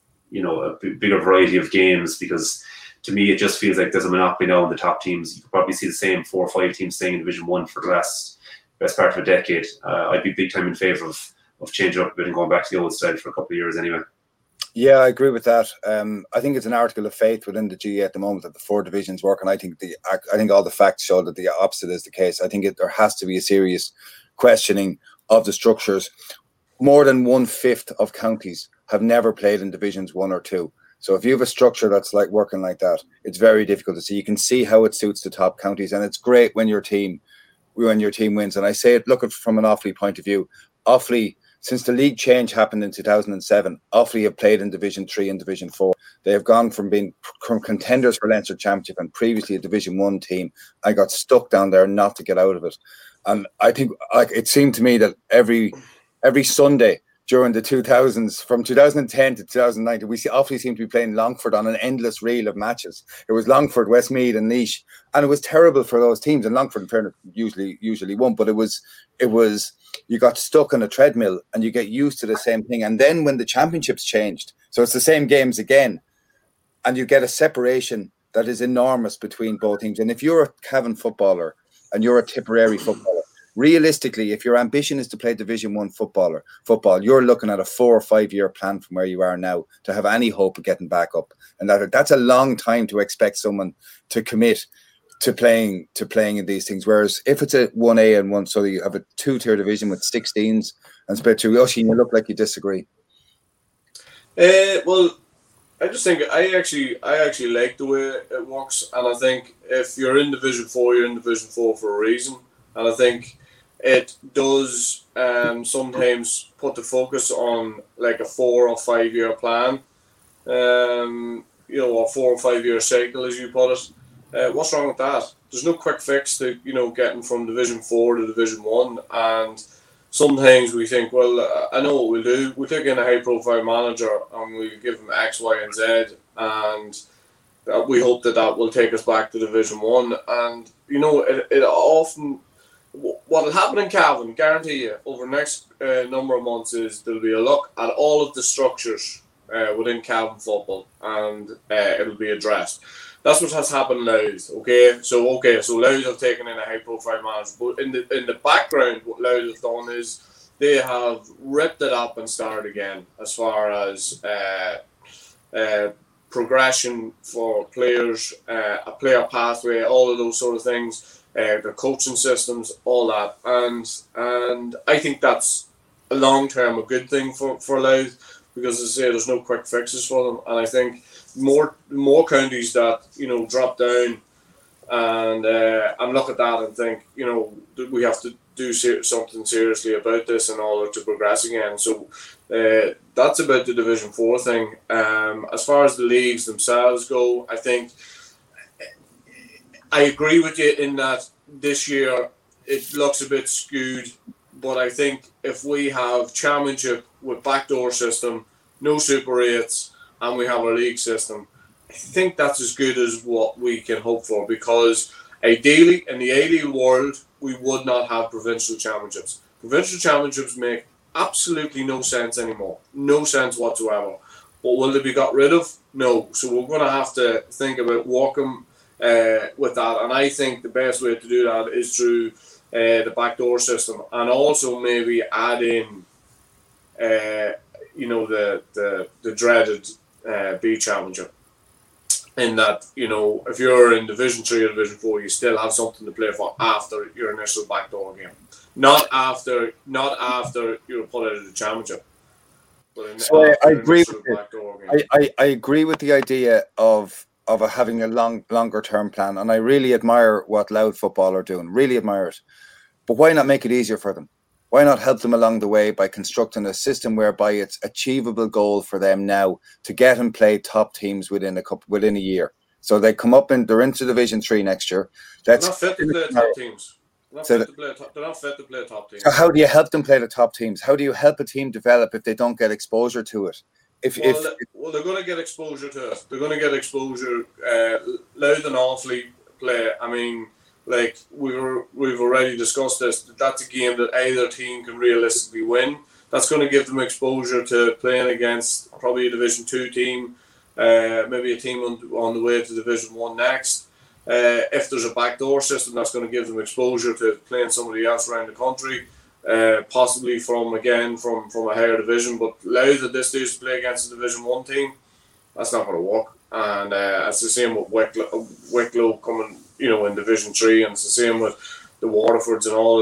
bigger variety of games, because to me it just feels like there's a monopoly now on the top teams. You could probably see the same 4 or 5 teams staying in Division 1 for the best part of a decade. I'd be big time in favour of changing up a bit and going back to the old style for a couple of years anyway. Yeah, I agree with that. I think it's an article of faith within the GAA at the moment that the 4 divisions work, and I think all the facts show that the opposite is the case. I think there has to be a serious questioning of the structures. More than 1/5 of counties have never played in Divisions 1 or 2. So if you have a structure that's like working like that, it's very difficult to see. You can see how it suits the top counties, and it's great when your team wins. And I say it, look at from an Offaly point of view. Offaly, since the league change happened in 2007, Offaly have played in Division 3 and Division 4. They have gone from being contenders for Leinster Championship and previously a Division 1 team. I got stuck down there not to get out of it. And I think it seemed to me that every Sunday during the 2000s, from 2010 to 2019, we see Offaly seemed to be playing Longford on an endless reel of matches. It was Longford, Westmeath and Laois, and it was terrible for those teams. And Longford, in fairness, usually won, but it was you got stuck on a treadmill and you get used to the same thing. And then when the championships changed, so it's the same games again, and you get a separation that is enormous between both teams. And if you're a Cavan footballer and you're a Tipperary footballer, realistically, if your ambition is to play Division 1 football, you're looking at a 4 or 5 year plan from where you are now to have any hope of getting back up. And that's a long time to expect someone to commit to playing in these things. Whereas if it's a 1A and 1, so you have a 2-tier division with 16s and split through, Oisín, you look like you disagree. Well, I just think I actually like the way it works, and I think if you're in Division 4, you're in Division 4 for a reason. And I think it does sometimes put the focus on like a 4 or 5 year plan, a 4 or 5 year cycle, as you put it. What's wrong with that? There's no quick fix to getting from Division 4 to Division 1, and sometimes we think, well, I know what we'll do. We'll take in a high profile manager and we'll give him X, Y, and Z, and we hope that will take us back to Division 1. And it often. What will happen in Cavan, guarantee you, over the next number of months is there'll be a look at all of the structures within Cavan football, and it'll be addressed. That's what has happened in Louth. So Louth have taken in a high-profile manager, but in the background, what Louth have done is they have ripped it up and started again as far as progression for players, a player pathway, all of those sort of things. Their coaching systems, all that, and I think that's a long term a good thing for Louth, because as I say, there's no quick fixes for them, and I think more counties that drop down and look at that and think we have to do something seriously about this in order to progress again. So that's about the Division 4 thing. As far as the leagues themselves go, I think. I agree with you in that this year it looks a bit skewed, but I think if we have Championship with backdoor system, no Super 8s, and we have a league system, I think that's as good as what we can hope for, because ideally in the ideal world we would not have provincial championships. Provincial championships make absolutely no sense anymore, no sense whatsoever. But will they be got rid of? No. So we're going to have to think about working with that, and I think the best way to do that is through the backdoor system, and also maybe add in the dreaded B Championship, in that if you're in Division 3 or Division 4, you still have something to play for after your initial backdoor game. Not after you're put out of the championship. So I agree with it. I agree with the idea of having a longer term plan, and I really admire what Louth Football are doing. Really admire it. But why not make it easier for them? Why not help them along the way by constructing a system whereby it's achievable goal for them now to get and play top teams within a year? So they come up they're into Division 3 next year. They're not fit to play top teams. They're not fit to play top teams. So how do you help them play the top teams? How do you help a team develop if they don't get exposure to it? Well, they're going to get exposure to it. They're going to get exposure. Louth and Offaly play. I mean, like we've already discussed this. That's a game that either team can realistically win. That's going to give them exposure to playing against probably a Division 2 team, maybe a team on the way to Division 1 next. If there's a backdoor system, that's going to give them exposure to playing somebody else around the country, possibly from a higher division. But Louth at this stage to play against a Division 1 team, that's not going to work. And it's the same with Wicklow coming, in Division 3, and it's the same with the Waterfords and all of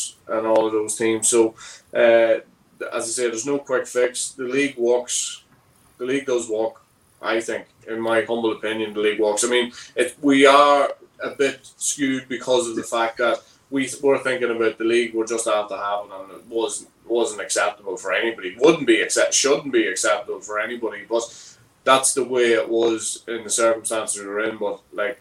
those teams. So, as I say, there's no quick fix. The league works. The league does work. I think, in my humble opinion, the league works. I mean, we are a bit skewed because of the fact that we were thinking about the league. We're just after having, and it wasn't acceptable for anybody. Shouldn't be acceptable for anybody. But that's the way it was in the circumstances we were in. But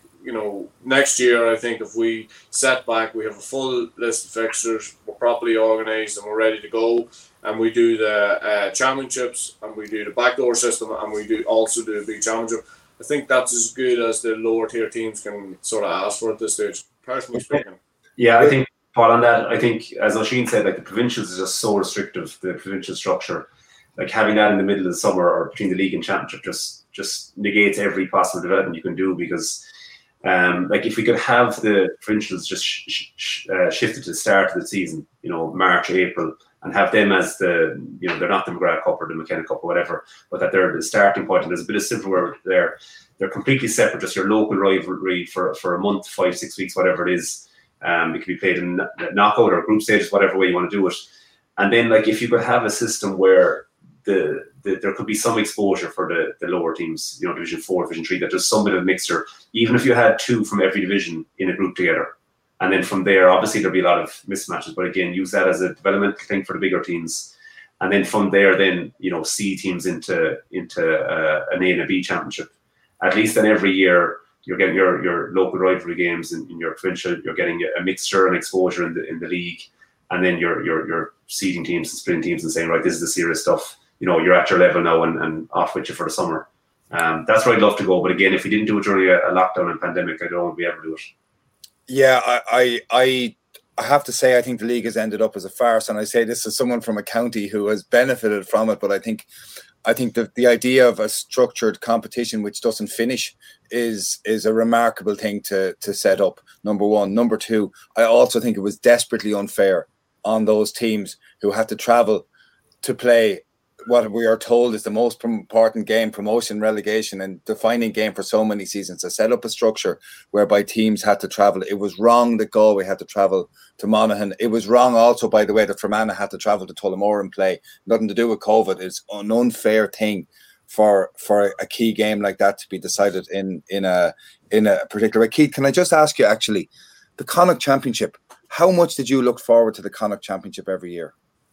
next year, I think if we set back, we have a full list of fixtures, we're properly organised and we're ready to go, and we do the championships, and we do the backdoor system, and we do the big championship. I think that's as good as the lower tier teams can sort of ask for at this stage, personally speaking. Yeah, I think, Paul, on that, I think, as Oisin said, like the provincials is just so restrictive, the provincial structure. Like having that in the middle of the summer or between the league and championship just negates every possible development you can do, because like if we could have the provincials just shifted to the start of the season, March, April, and have them as they're not the McGrath Cup or the McKenna Cup or whatever, but that they're the starting point, and there's a bit of silverware there. They're completely separate, just your local rivalry for a month, 5-6 weeks, whatever it is. It can be played in knockout or group stages, whatever way you want to do it. And then, like, if you could have a system where there could be some exposure for the lower teams, Division 4, Division 3, that there's some bit of mixture, even if you had 2 from every division in a group together. And then from there, obviously there'll be a lot of mismatches, but again, use that as a developmental thing for the bigger teams. And then from there, see teams into an A and a B championship. At least then every year, you're getting your local rivalry games in your provincial, you're getting a mixture and exposure in the league. And then you're seeding teams and splitting teams and saying, right, this is the serious stuff. You're at your level now and off with you for the summer. That's where I'd love to go. But again, if we didn't do it during a lockdown and pandemic, I don't want to be able to do it. Yeah, I have to say, I think the league has ended up as a farce. And I say this as someone from a county who has benefited from it. But I think the idea of a structured competition which doesn't finish is a remarkable thing to set up, number one. Number two, I also think it was desperately unfair on those teams who had to travel to play what we are told is the most important game, promotion, relegation, and defining game for so many seasons. To set up a structure whereby teams had to travel. It was wrong that Galway had to travel to Monaghan. It was wrong also, by the way, that Fermanagh had to travel to Tullamore and play. Nothing to do with COVID. It's an unfair thing for a key game like that to be decided in a particular way. Keith, can I just ask you, actually, the Connacht Championship, how much did you look forward to the Connacht Championship every year?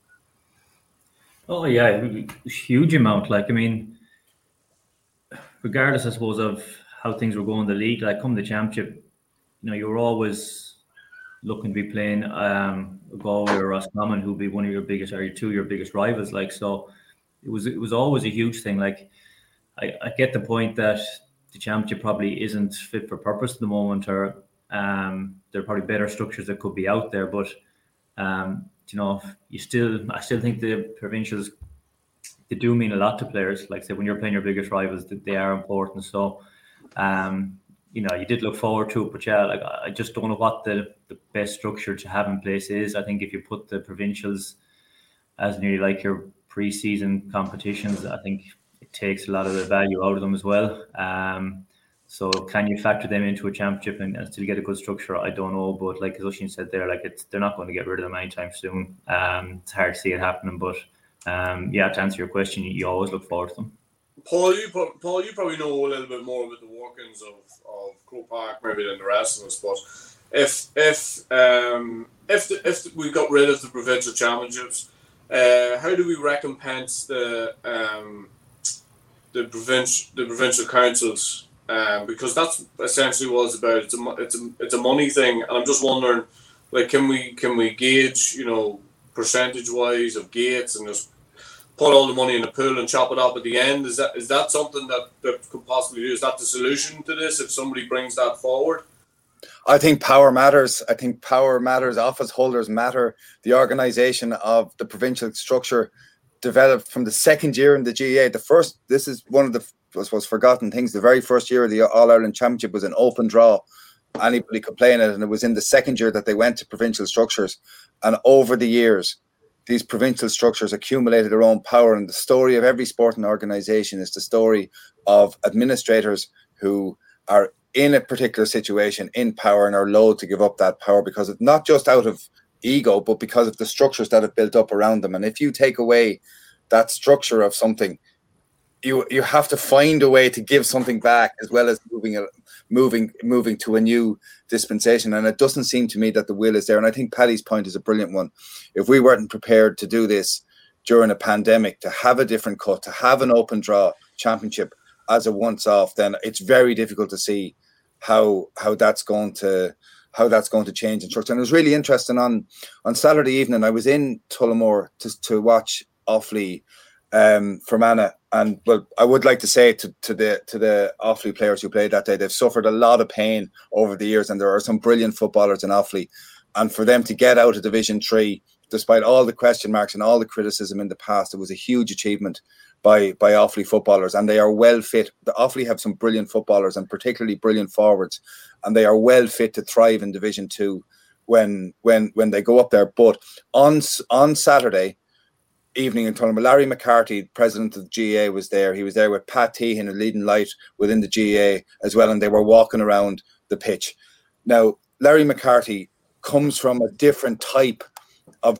Oh yeah, huge amount. Like, I mean, regardless, I suppose, of how things were going in the league, like come the championship, you were always looking to be playing Galway or Roscommon, who'd be one of your biggest, or two of your biggest rivals. Like, so it was always a huge thing. Like, I get the point that the championship probably isn't fit for purpose at the moment, or there are probably better structures that could be out there, but I still think the provincials, they do mean a lot to players. Like, say, when you're playing your biggest rivals, they are important. So, you did look forward to it, but yeah, like, I just don't know what the best structure to have in place is. I think if you put the provincials as nearly like your pre-season competitions, I think it takes a lot of the value out of them as well. So can you factor them into a championship and still get a good structure? I don't know, but like as Oisín said there, like they're not going to get rid of them anytime soon. It's hard to see it happening, but to answer your question, you always look forward to them. Paul, you probably know a little bit more about the workings of Croke Park maybe than the rest of us. But if we got rid of the provincial championships, how do we recompense the provincial councils? Because that's essentially what it's about. It's a money thing, and I'm just wondering, like, can we gauge, percentage wise of gates and just put all the money in the pool and chop it up at the end? Is that something that could possibly do? Is that the solution to this if somebody brings that forward? I think power matters. Office holders matter. The organisation of the provincial structure developed from the second year in the GAA. This is one of the, I suppose, forgotten things. The very first year of the All-Ireland Championship was an open draw. Anybody could play in it, and it was in the second year that they went to provincial structures. And over the years, these provincial structures accumulated their own power. And the story of every sporting organisation is the story of administrators who are in a particular situation in power and are loath to give up that power because it's not just out of ego, but because of the structures that have built up around them. And if you take away that structure of something, you have to find a way to give something back, as well as moving to a new dispensation. And it doesn't seem to me that the will is there. And I think Paddy's point is a brilliant one. If we weren't prepared to do this during a pandemic, to have a different cut, to have an open draw championship as a once off, then it's very difficult to see how that's going to change in structure. And it was really interesting on Saturday evening. I was in Tullamore to watch Offaly Fermanagh, and well, I would like to say to the Offaly players who played that day, they've suffered a lot of pain over the years, and there are some brilliant footballers in Offaly, and for them to get out of Division 3 despite all the question marks and all the criticism in the past, it was a huge achievement by Offaly footballers, and they are well fit. The Offaly have some brilliant footballers and particularly brilliant forwards, and they are well fit to thrive in Division 2 when they go up there. But on Saturday evening in Tullamore, Larry McCarthy, president of the GAA, was there. He was there with Pat Tehan, a leading light within the GAA as well, and they were walking around the pitch. Now, Larry McCarthy comes from a different type of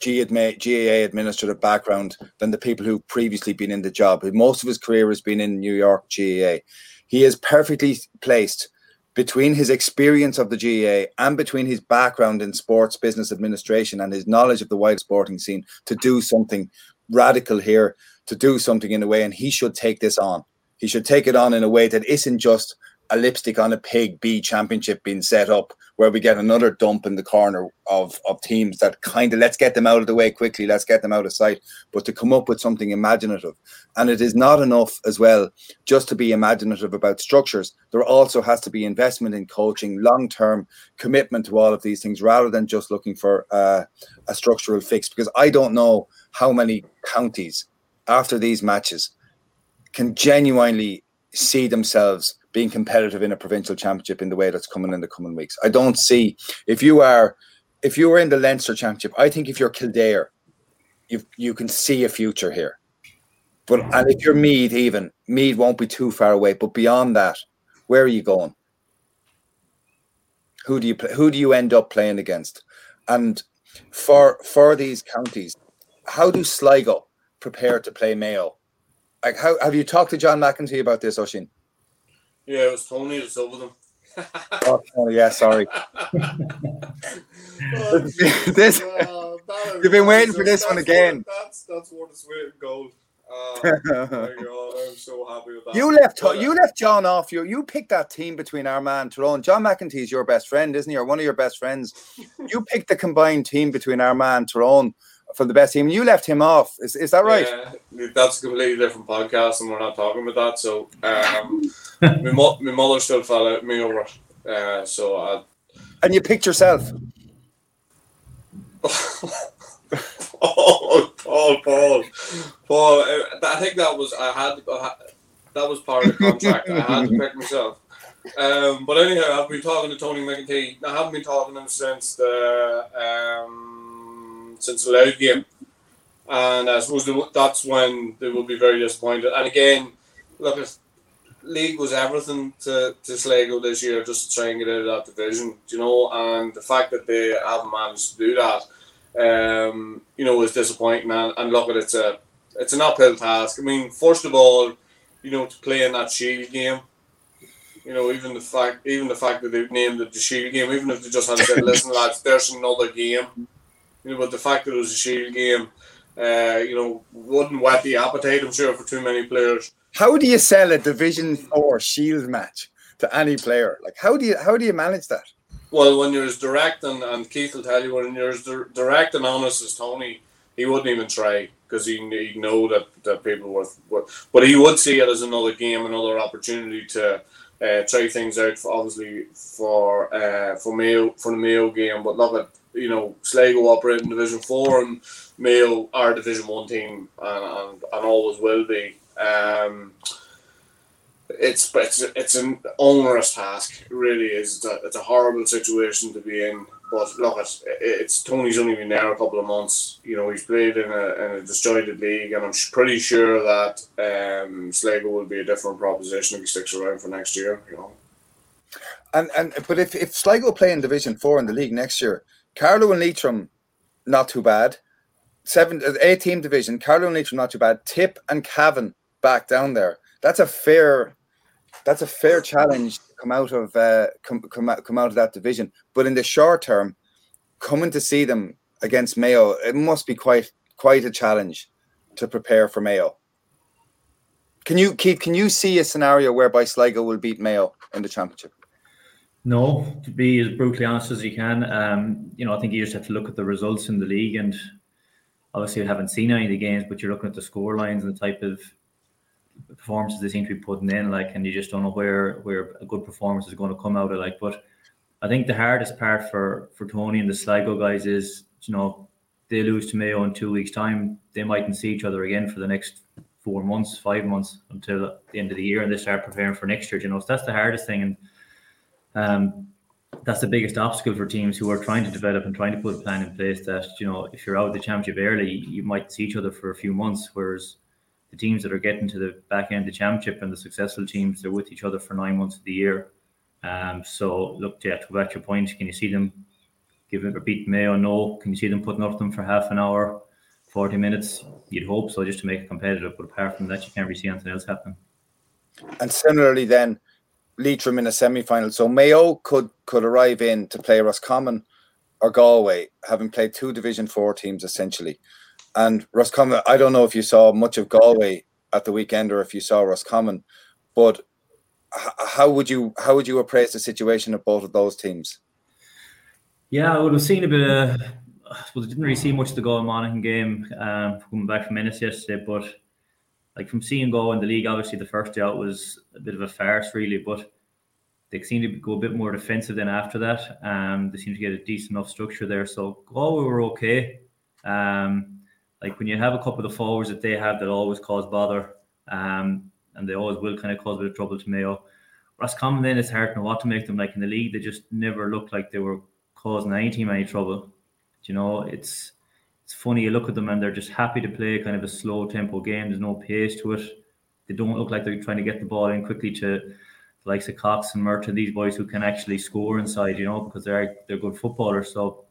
GAA administrative background than the people who've previously been in the job. Most of his career has been in New York GAA. He is perfectly placed between his experience of the GAA and between his background in sports business administration and his knowledge of the wider sporting scene to do something radical here, to do something in a way, and he should take this on. He should take it on in a way that isn't just a lipstick on a pig B championship being set up where we get another dump in the corner of teams that kind of, let's get them out of the way quickly, let's get them out of sight, but to come up with something imaginative. And it is not enough as well just to be imaginative about structures. There also has to be investment in coaching, long-term commitment to all of these things, rather than just looking for a structural fix. Because I don't know how many counties after these matches can genuinely see themselves being competitive in a provincial championship in the way that's coming in the coming weeks. I don't see, if you were in the Leinster Championship, I think if you're Kildare, you can see a future here. And if you're Meath won't be too far away. But beyond that, where are you going? Who do you end up playing against? And for these counties, how do Sligo prepare to play Mayo? Like, how have you talked to John McEntee about this, Oisín? Yeah, it was Tony that's over them. Oh, yeah, sorry. You've been waiting for this one again. That's worth its weight in gold. Oh my God, I'm so happy with that. You left John off. You picked that team between Armagh and Tyrone. John McEntee is your best friend, isn't he? Or one of your best friends. You picked the combined team between Armagh and Tyrone for the best team. You left him off. Is that right? Yeah, that's a completely different podcast, and we're not talking about that. So, my mother still fell out me over it. And you picked yourself. Paul. I think that was that was part of the contract. I had to pick myself. But anyhow, I've been talking to Tony McEntee. I haven't been talking to him since the Louth game, and I suppose that's when they will be very disappointed. And again, look, league was everything to Sligo this year, just to try and get out of that division, you know, and the fact that they haven't managed to do that, you know, is disappointing. And look, it's an uphill task. I mean, first of all, you know, to play in that Shield game, you know, even the fact that they've named it the Shield game, even if they just had said, listen, lads, there's another game, you know, but the fact that it was a Shield game, you know, wouldn't whet the appetite, I'm sure, for too many players. How do you sell a Division 4 Shield match to any player? Like, how do you manage that? Well, when you're as direct, and Keith will tell you, when you're as direct and honest as Tony, he wouldn't even try, because he'd know that people were, but he would see it as another game, another opportunity to try things out, for Mayo, for the Mayo game. But look at, you know, Sligo operate in Division 4, and Mayo are a Division 1 team, and always will be. It's an onerous task. It really is. It's a horrible situation to be in. But look, it's Tony's only been there a couple of months. You know, he's played in a disjointed league, and I'm pretty sure that Sligo will be a different proposition if he sticks around for next year. You know. But if Sligo play in Division 4 in the league next year, Carlow and Leitrim, not too bad. 8-team division, Carlow and Leitrim, not too bad. Tip and Cavan back down there. That's a fair challenge to come out of that division. But in the short term, coming to see them against Mayo, it must be quite a challenge to prepare for Mayo. Can you see a scenario whereby Sligo will beat Mayo in the championship? No, to be as brutally honest as you can. You know, I think you just have to look at the results in the league, and obviously I haven't seen any of the games, but you're looking at the score lines and the type of performances they seem to be putting in, like, and you just don't know where a good performance is going to come out of, like. But I think the hardest part for Tony and the Sligo guys is, you know, they lose to Mayo in 2 weeks' time, they mightn't see each other again for the next 4 months, 5 months, until the end of the year, and they start preparing for next year, you know. So that's the hardest thing, and that's the biggest obstacle for teams who are trying to develop and trying to put a plan in place, that, you know, if you're out of the championship early, you might see each other for a few months, whereas the teams that are getting to the back end of the championship and the successful teams, they're with each other for 9 months of the year. So look, to go back to your point, can you see them beat Mayo? No. Can you see them putting up them for half an hour, 40 minutes? You'd hope so, just to make it competitive. But apart from that, you can't really see anything else happening. And similarly then, Leitrim in a semi-final. So Mayo could arrive in to play Roscommon or Galway, having played 2 Division 4 teams essentially. And Roscommon, I don't know if you saw much of Galway at the weekend or if you saw Roscommon, but how would you appraise the situation of both of those teams? Yeah, I would have seen a bit of. I suppose I didn't really see much of the Galway Monaghan game coming back from Ennis yesterday, but like from seeing Galway in the league, obviously the first day out was a bit of a farce, really, but they seemed to go a bit more defensive then after that. They seemed to get a decent enough structure there, so Galway were okay. Like when you have a couple of the forwards that they have that always cause bother, and they always will kind of cause a bit of trouble to Mayo. Roscommon, then it's hard to know what to make them. Like in the league, they just never looked like they were causing any team any trouble. You know, it's funny, you look at them and they're just happy to play kind of a slow tempo game. There's no pace to it. They don't look like they're trying to get the ball in quickly to the likes of Cox and Merton, these boys who can actually score inside, you know, because they're good footballers. So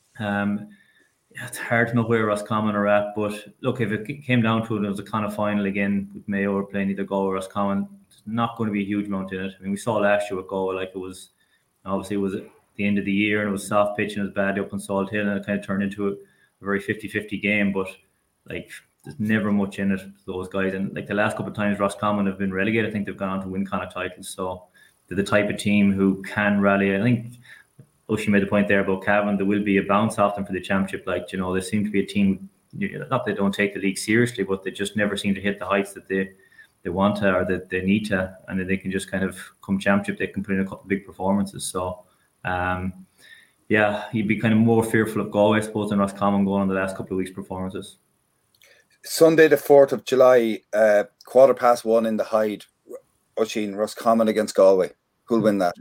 it's hard to know where Roscommon are at, but look, if it came down to it, it was a kind of final again with Mayo or playing either Galway or Roscommon. There's not going to be a huge amount in it. I mean, we saw last year with Galway, like it was at the end of the year and it was soft pitch and it was bad up on Salt Hill, and it kind of turned into a very 50-50 game, but like there's never much in it for those guys. And like the last couple of times Roscommon have been relegated, I think they've gone on to win kind of titles, so they're the type of team who can rally. I think Oshie made the point there about Cavan. There will be a bounce off them for the championship. Like, you know, they seem to be a team, not that they don't take the league seriously, but they just never seem to hit the heights that they want to or that they need to. And then they can just kind of come championship, they can put in a couple of big performances. So, yeah, you'd be kind of more fearful of Galway, I suppose, than Roscommon going on the last couple of weeks' performances. Sunday, the 4th of July, 1:15 in the Hyde, Oisin, Roscommon against Galway. Who'll win that?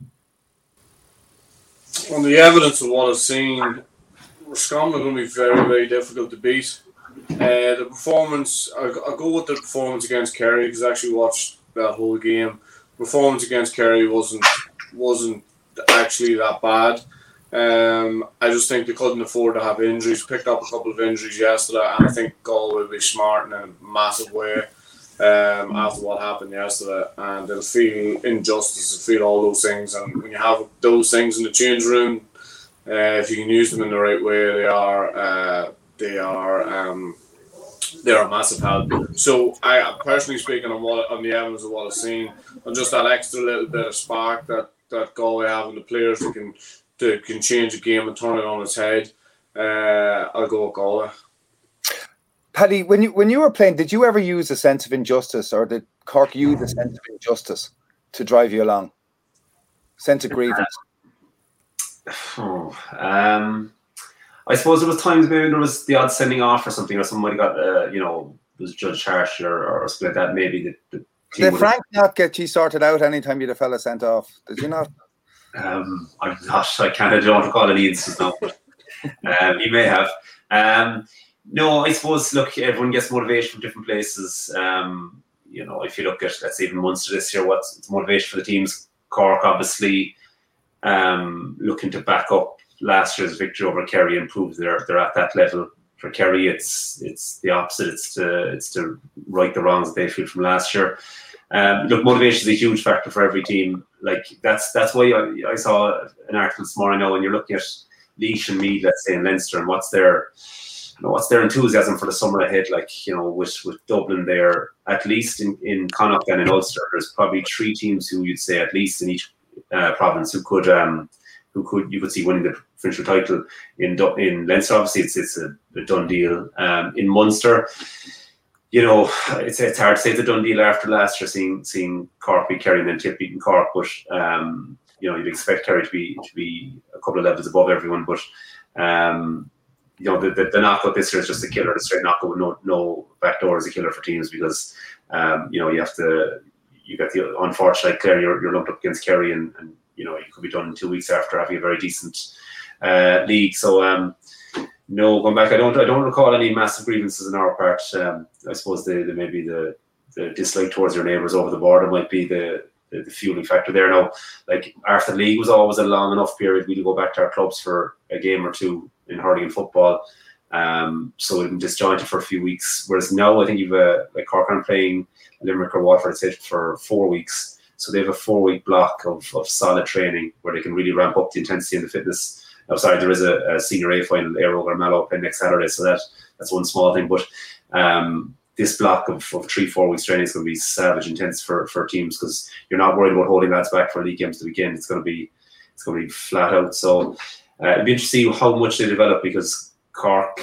On the evidence of what I've seen, Roscommon are going to be very, very difficult to beat. The performance, I'll go with the performance against Kerry, because I actually watched that whole game. Performance against Kerry wasn't actually that bad. I just think they couldn't afford to have injuries. Picked up a couple of injuries yesterday, and I think Galway will be smart in a massive way after what happened yesterday. And they'll feel injustice, they'll feel all those things. And when you have those things in the change room, if you can use them in the right way, they are a massive help. So I personally speaking on the evidence of what I've seen, and just that extra little bit of spark that Galway have in the players that can change a game and turn it on its head, I'll go with Galway. Paddy, when you were playing, did you ever use a sense of injustice, or did Cork use a sense of injustice to drive you along? Sense of grievance? I suppose there was times maybe there was the odd sending off or something, or somebody got was judged harsh or something like that. Maybe the team did Frank not get you sorted out anytime you had a fella sent off? Did you not? I'm not. I don't recall any instance now. He may have. No, I suppose. Look, everyone gets motivation from different places. If you look at, let's say, even Munster this year, what's motivation for the teams? Cork, obviously, looking to back up last year's victory over Kerry and prove they're at that level. For Kerry, it's the opposite. It's to right the wrongs that they feel from last year. Look, motivation is a huge factor for every team. Like that's why I saw an article this morning. Now, when you're looking at Laois and Meath, let's say, in Leinster, and what's their enthusiasm for the summer ahead? Like, with Dublin there, at least in Connacht and in Ulster, there's probably 3 teams who you'd say at least in each province who could you could see winning the provincial title. In Leinster, obviously it's a done deal. In Munster, it's hard to say it's a done deal after last year, seeing Cork beat Kerry and then Tip beating Cork. But you'd expect Kerry to be a couple of levels above everyone. But the knockout this year is just a killer. The straight knockout with no backdoor is a killer for teams because you got the unfortunate Clare, you're lumped up against Kerry and you could be done in 2 weeks after having a very decent league. So no, going back, I don't recall any massive grievances on our part. I suppose maybe the dislike towards your neighbours over the border might be the fueling factor there. Now, like after the league was always a long enough period, we'd go back to our clubs for a game or two in hurling and football. So we've been disjointed for a few weeks. Whereas now I think you've like Cork aren't playing Limerick or Waterford for 4 weeks. So they have a 4-week block of solid training where they can really ramp up the intensity and the fitness. Now, sorry, there is a Senior A final, Aero or Mallow playing next Saturday, so that's one small thing. But this block of 3-4 weeks training is going to be savage intense for teams because you're not worried about holding lads back for league games to the weekend. It's going to be flat out. So it'd be interesting to see how much they develop because Cork,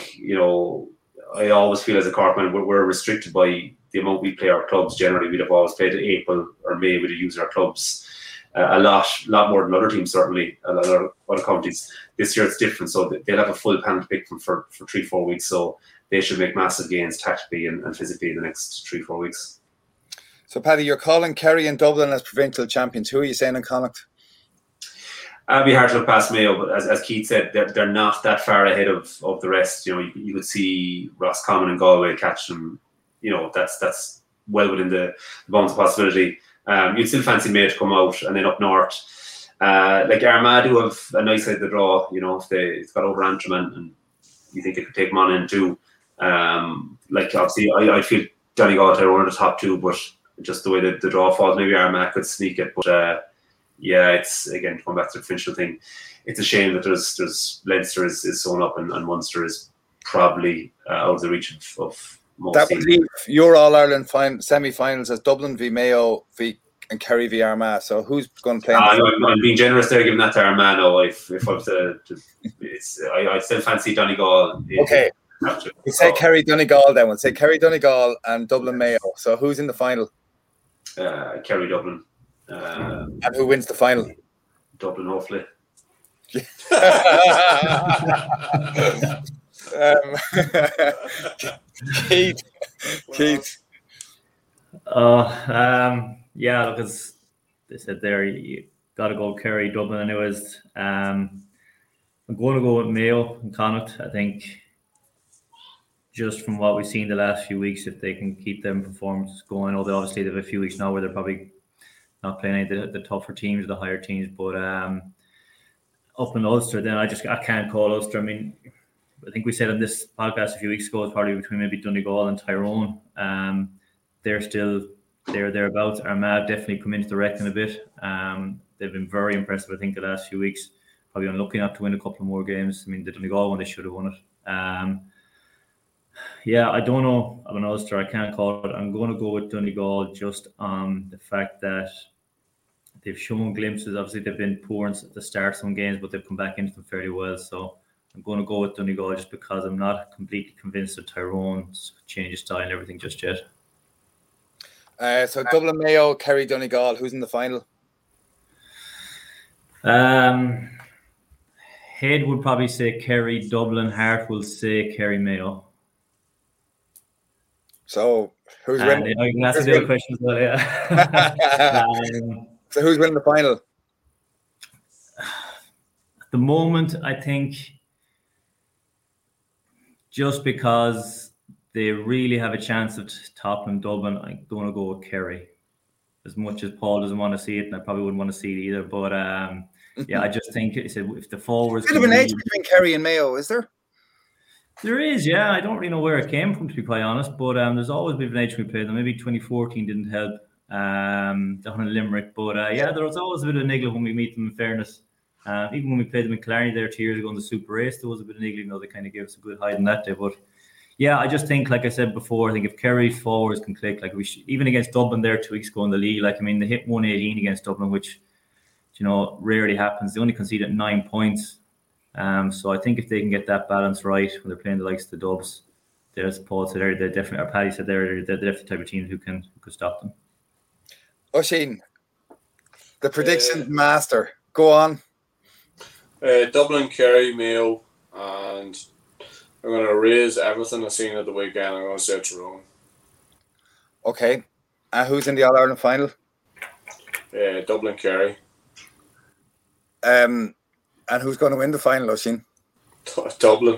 I always feel as a Cork man, we're restricted by the amount we play our clubs. Generally, we'd have always played in April or May. We'd have used our clubs a lot more than other teams, certainly, a lot of other counties. This year it's different, so they'll have a full panel to pick from for 3-4 weeks. So they should make massive gains tactically and physically in the next 3-4 weeks. So, Paddy, you're calling Kerry and Dublin as provincial champions. Who are you saying in Connacht? It'd be hard to look past Mayo, but as Keith said, they're not that far ahead of the rest. You could see Roscommon and Galway catch them. That's well within the bounds of possibility. You'd still fancy Mayo to come out, and then up north, like Armagh do have a nice side of the draw. If it's got over Antrim and you think they could take them on in too. Like obviously, I feel Donegal are one of the top 2, but just the way that the draw falls, maybe Armagh could sneak it. But it's again to come back to the provincial thing. It's a shame that there's Leinster is sewn up and Munster is probably out of the reach of most. That would leave your All Ireland semi-finals as Dublin v Mayo and Kerry v Armagh. So who's going to play? I'm being generous there, giving that to Armagh. No, if I was I still fancy Donegal. Okay, we'll say Kerry Donegal then. We'll say Kerry Donegal and Dublin Mayo. So who's in the final? Kerry Dublin. And who wins the final? Dublin, hopefully. Keith. Yeah, because they said there you got to go Kerry Dublin anyways. I'm going to go with Mayo and Connacht. I think just from what we've seen the last few weeks, if they can keep them performances going. Although obviously they have a few weeks now where they're probably not playing any of the tougher teams, the higher teams. But up in Ulster, then I can't call Ulster. I mean, I think we said on this podcast a few weeks ago, it's probably between maybe Donegal and Tyrone. They're still thereabouts. Armagh definitely come into the reckoning a bit. They've been very impressive, I think, the last few weeks. Probably unlucky not to win a couple of more games. I mean, the Donegal one, they should have won it. I don't know about Ulster. I can't call it. I'm going to go with Donegal just on the fact that they've shown glimpses. Obviously, they've been poor at the start of some games, but they've come back into them fairly well. So I'm going to go with Donegal just because I'm not completely convinced that Tyrone's change of style and everything just yet. So Dublin, Mayo, Kerry, Donegal. Who's in the final? Head would probably say Kerry. Dublin. Hart will say Kerry, Mayo. So who's winning? I can ask the other question as well, yeah. So who's winning the final? At the moment, I think just because they really have a chance of toppling Dublin, I'm going to go with Kerry. As much as Paul doesn't want to see it, and I probably wouldn't want to see it either. But I just think if the forwards... There's a bit of an age between Kerry and Mayo, is there? There is, yeah. I don't really know where it came from, to be quite honest. But there's always been an age we played them. Maybe 2014 didn't help down in Limerick. But there was always a bit of a niggle when we meet them, in fairness. Even when we played them in Killarney there 2 years ago in the Super Race, there was a bit of niggle. They kind of gave us a good hide in that day. But yeah, I just think, like I said before, I think if Kerry's forwards can click, like even against Dublin there 2 weeks ago in the league, they hit 118 against Dublin, which rarely happens. They only conceded 9 points. So I think if they can get that balance right when they're playing the likes of the Dubs, as Paul said, they're definitely, or Paddy said, they're definitely the type of team who could stop them. Oisín, the predictions master. Go on. Dublin, Kerry, Mayo, and I'm going to raise everything I've seen at the weekend. I'm going to say Tyrone. Okay. Who's in the All-Ireland final? Dublin, Kerry. And who's going to win the final, Oisín? Dublin.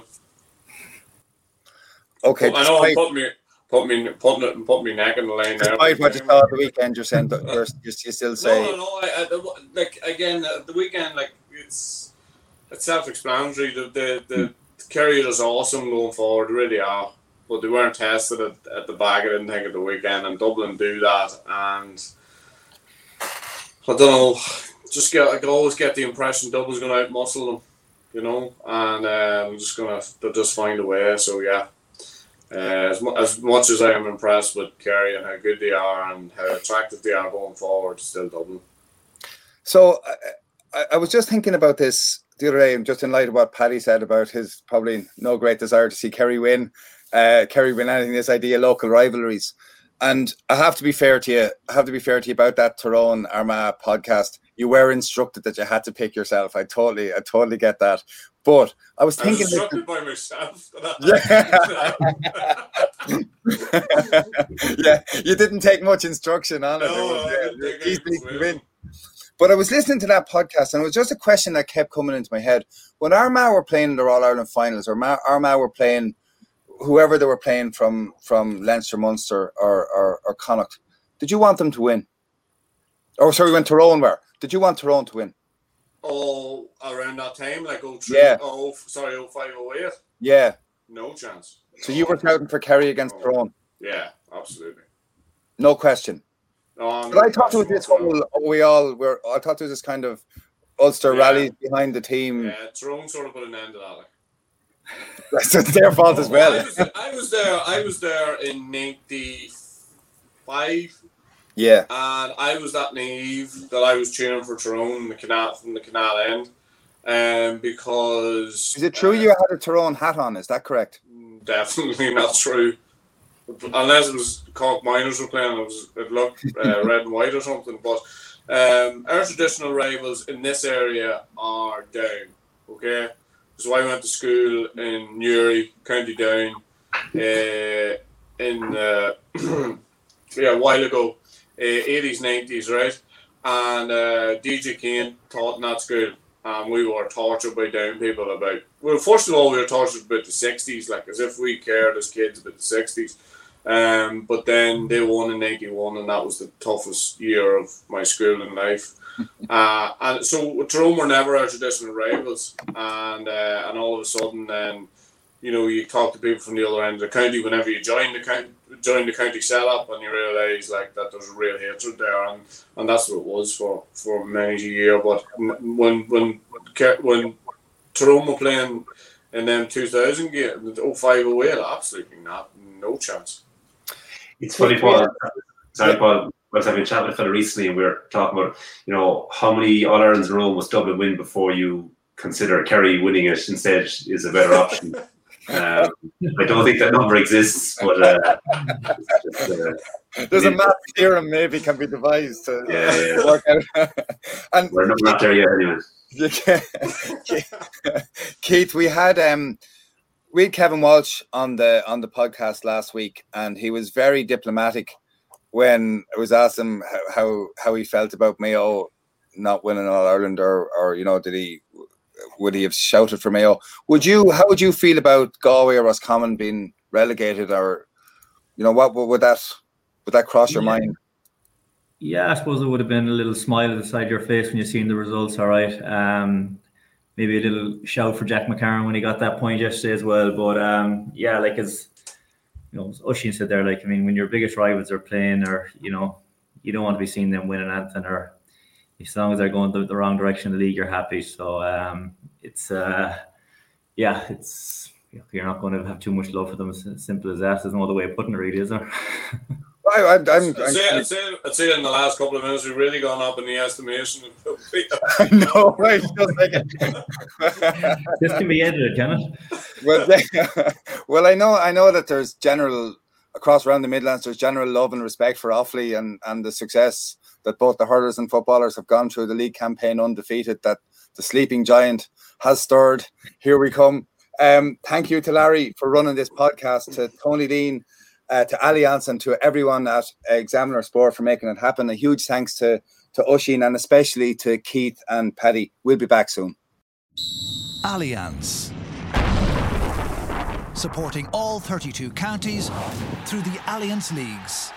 Okay. I know I'm putting me neck in the line there. Despite what you saw at the weekend, you're saying you still say... No. The weekend, it's self-explanatory. The Kerry is awesome going forward, they really are. But they weren't tested at the back, I didn't think, at the weekend. And Dublin do that. And I don't know... I can always get the impression Dublin's going to outmuscle them, and they'll just find a way. So yeah, as much as I am impressed with Kerry and how good they are and how attractive they are going forward, still Dublin. So I was just thinking about this the other day, just in light of what Paddy said about his probably no great desire to see Kerry win anything, this idea of local rivalries. And I have to be fair to you. About that Tyrone Armagh podcast. You were instructed that you had to pick yourself. I totally get that. But I was thinking... I was instructed by myself. Yeah, you didn't take much instruction on it. No, easily to win. But I was listening to that podcast, and it was just a question that kept coming into my head. When Armagh were playing in their All-Ireland finals, or Armagh were playing whoever they were playing from Leinster, Munster, or Connacht, did you want them to win? Oh, sorry, when Tyrone were. Did you want Tyrone to win? Oh, around that time, 03, yeah. 05, 08? Yeah. No chance. So you were shouting for Kerry against Tyrone? Yeah, absolutely. No question. But I thought there was this whole, I thought there was this kind of Ulster rallies behind the team. Yeah, Tyrone sort of put an end to that. That's their fault as well. I was there in 95. Yeah. And I was that naive that I was cheering for Tyrone from the canal end. Because... Is it true you had a Tyrone hat on? Is that correct? Definitely not true. Unless it was Cork Miners were playing, it looked red and white or something. But our traditional rivals in this area are Down. Okay? So I went to school in Newry, County Down, a while ago, 80s, 90s, right? And DJ Kane taught in that school. and we were tortured by down people about. Well, first of all, we were tortured about the 60s, like as if we cared as kids about the 60s. But then they won in 91, and that was the toughest year of my schooling life. And so Tyrone were never our traditional rivals, and all of a sudden, then you talk to people from the other end of the county whenever you join the county setup, and you realise like that there's a real hatred there, and that's what it was for many a year. But when Tyrone were playing in them 2000 games, 05 away, absolutely no chance. It's funny, Paul. Sorry, Paul. I was having a chat with a fella recently, and we were talking about, how many All-Irelands in a row must Dublin win before you consider Kerry winning it instead is a better option. I don't think that number exists, but there's a math theorem maybe can be devised to work out. And we're not there yet, anyway. Keith, we had Kevin Walsh on the podcast last week, and he was very diplomatic when I was asked him how he felt about Mayo not winning All Ireland, or would he have shouted for Mayo? How would you feel about Galway or Roscommon being relegated, or what would that cross your mind? Yeah, I suppose it would have been a little smile at the side of your face when you seen the results. All right, maybe a little shout for Jack McCarron when he got that point yesterday as well. But like as Oisín said there, like, I mean, when your biggest rivals are playing, or you don't want to be seeing them winning anything, or as long as they're going the wrong direction in the league, you're happy. So it's you're not going to have too much love for them. As simple as that. There's no other way of putting it, really, is there? I'd say in the last couple of minutes we've really gone up in the estimation. No, right. Just like it. This can be edited, can it? Well, I know that there's general across around the Midlands. There's general love and respect for Offaly and the success that both the hurlers and footballers have gone through the league campaign undefeated. That the sleeping giant has stirred. Here we come. Thank you to Larry for running this podcast, to Tony Dean, to Allianz, and to everyone at Examiner Sport for making it happen. A huge thanks to Oisín, and especially to Keith and Paddy. We'll be back soon. Allianz, supporting all 32 counties through the Allianz Leagues.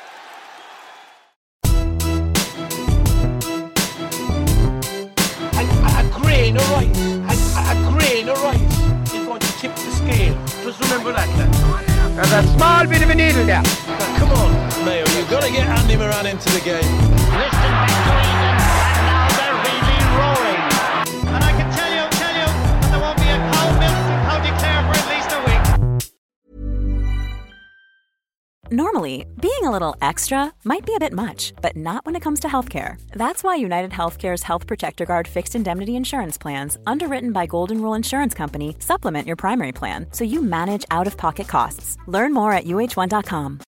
A grain of rice is going to tip the scale. Just remember that, lad. There's a small bit of a needle there. Come on, Mayo, you've got to get Andy Moran into the game. Listen back to Eden, and now they're really roaring. And I can tell you, that there won't be a cow milk from County Clare for at least a week. Normally, being a little extra might be a bit much, but not when it comes to healthcare. That's why United Healthcare's Health Protector Guard fixed indemnity insurance plans, underwritten by Golden Rule Insurance Company, supplement your primary plan so you manage out-of-pocket costs. Learn more at uh1.com.